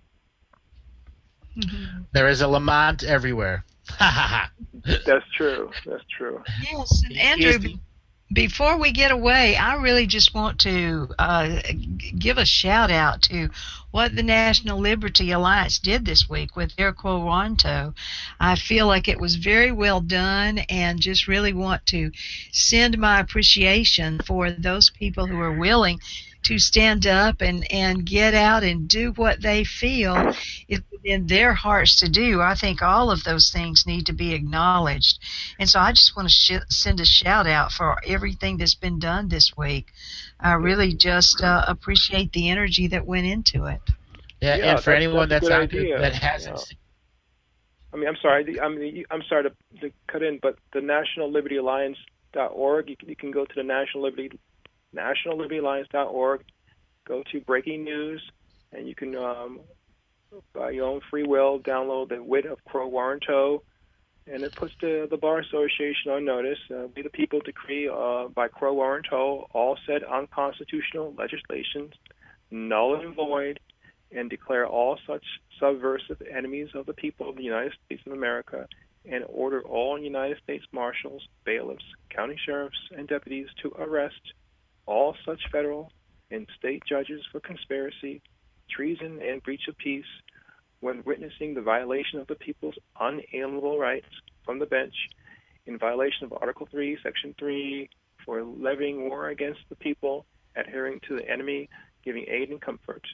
Mm-hmm. There is a Lamont everywhere. That's true. That's true. Yes, and Andrew, be- before we get away, I really just want to uh, g- give a shout out to what the National Liberty Alliance did this week with their Quo Warranto. I feel like it was very well done, and just really want to send my appreciation for those people who are willing to stand up and, and get out and do what they feel is within their hearts to do. I think all of those things need to be acknowledged. And so I just want to sh- send a shout out for everything that's been done this week. I really just uh, appreciate the energy that went into it. Yeah, Yeah, and for that's- anyone that's that's, a out good there idea. that hasn't Yeah. seen, I mean, I'm sorry. the- I mean, I'm sorry to, to cut in, but the National Liberty Alliance dot org. You can, you can go to the National Liberty National Liberty Alliance dot org. Go to Breaking News, and you can, um, by your own free will, download the W I T of Quo Warranto, and it puts the the Bar Association on notice. Uh, we the people decree uh, by Quo Warranto all said unconstitutional legislations null and void, and declare all such subversive enemies of the people of the United States of America, and order all United States marshals, bailiffs, county sheriffs, and deputies to arrest all such federal and state judges for conspiracy, treason, and breach of peace when witnessing the violation of the people's unalienable rights from the bench in violation of Article three, Section three, for levying war against the people, adhering to the enemy, giving aid and comfort.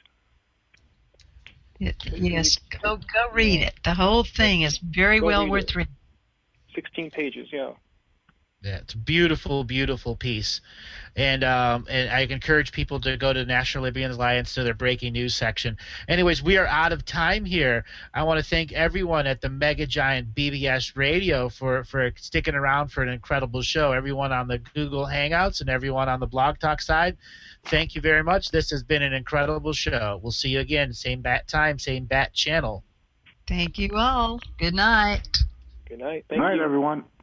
It, yes, go go read it. The whole thing is very Go well read worth it. reading. sixteen pages, yeah. yeah, it's a beautiful, beautiful piece. And um, and I encourage people to go to National Liberty Alliance to their breaking news section. Anyways, we are out of time here. I want to thank everyone at the Mega Giant B B S Radio for, for sticking around for an incredible show. Everyone on the Google Hangouts and everyone on the Blog Talk side, thank you very much. This has been an incredible show. We'll see you again, same bat time, same bat channel. Thank you all. Good night. Good night. Good Thank night, you. everyone.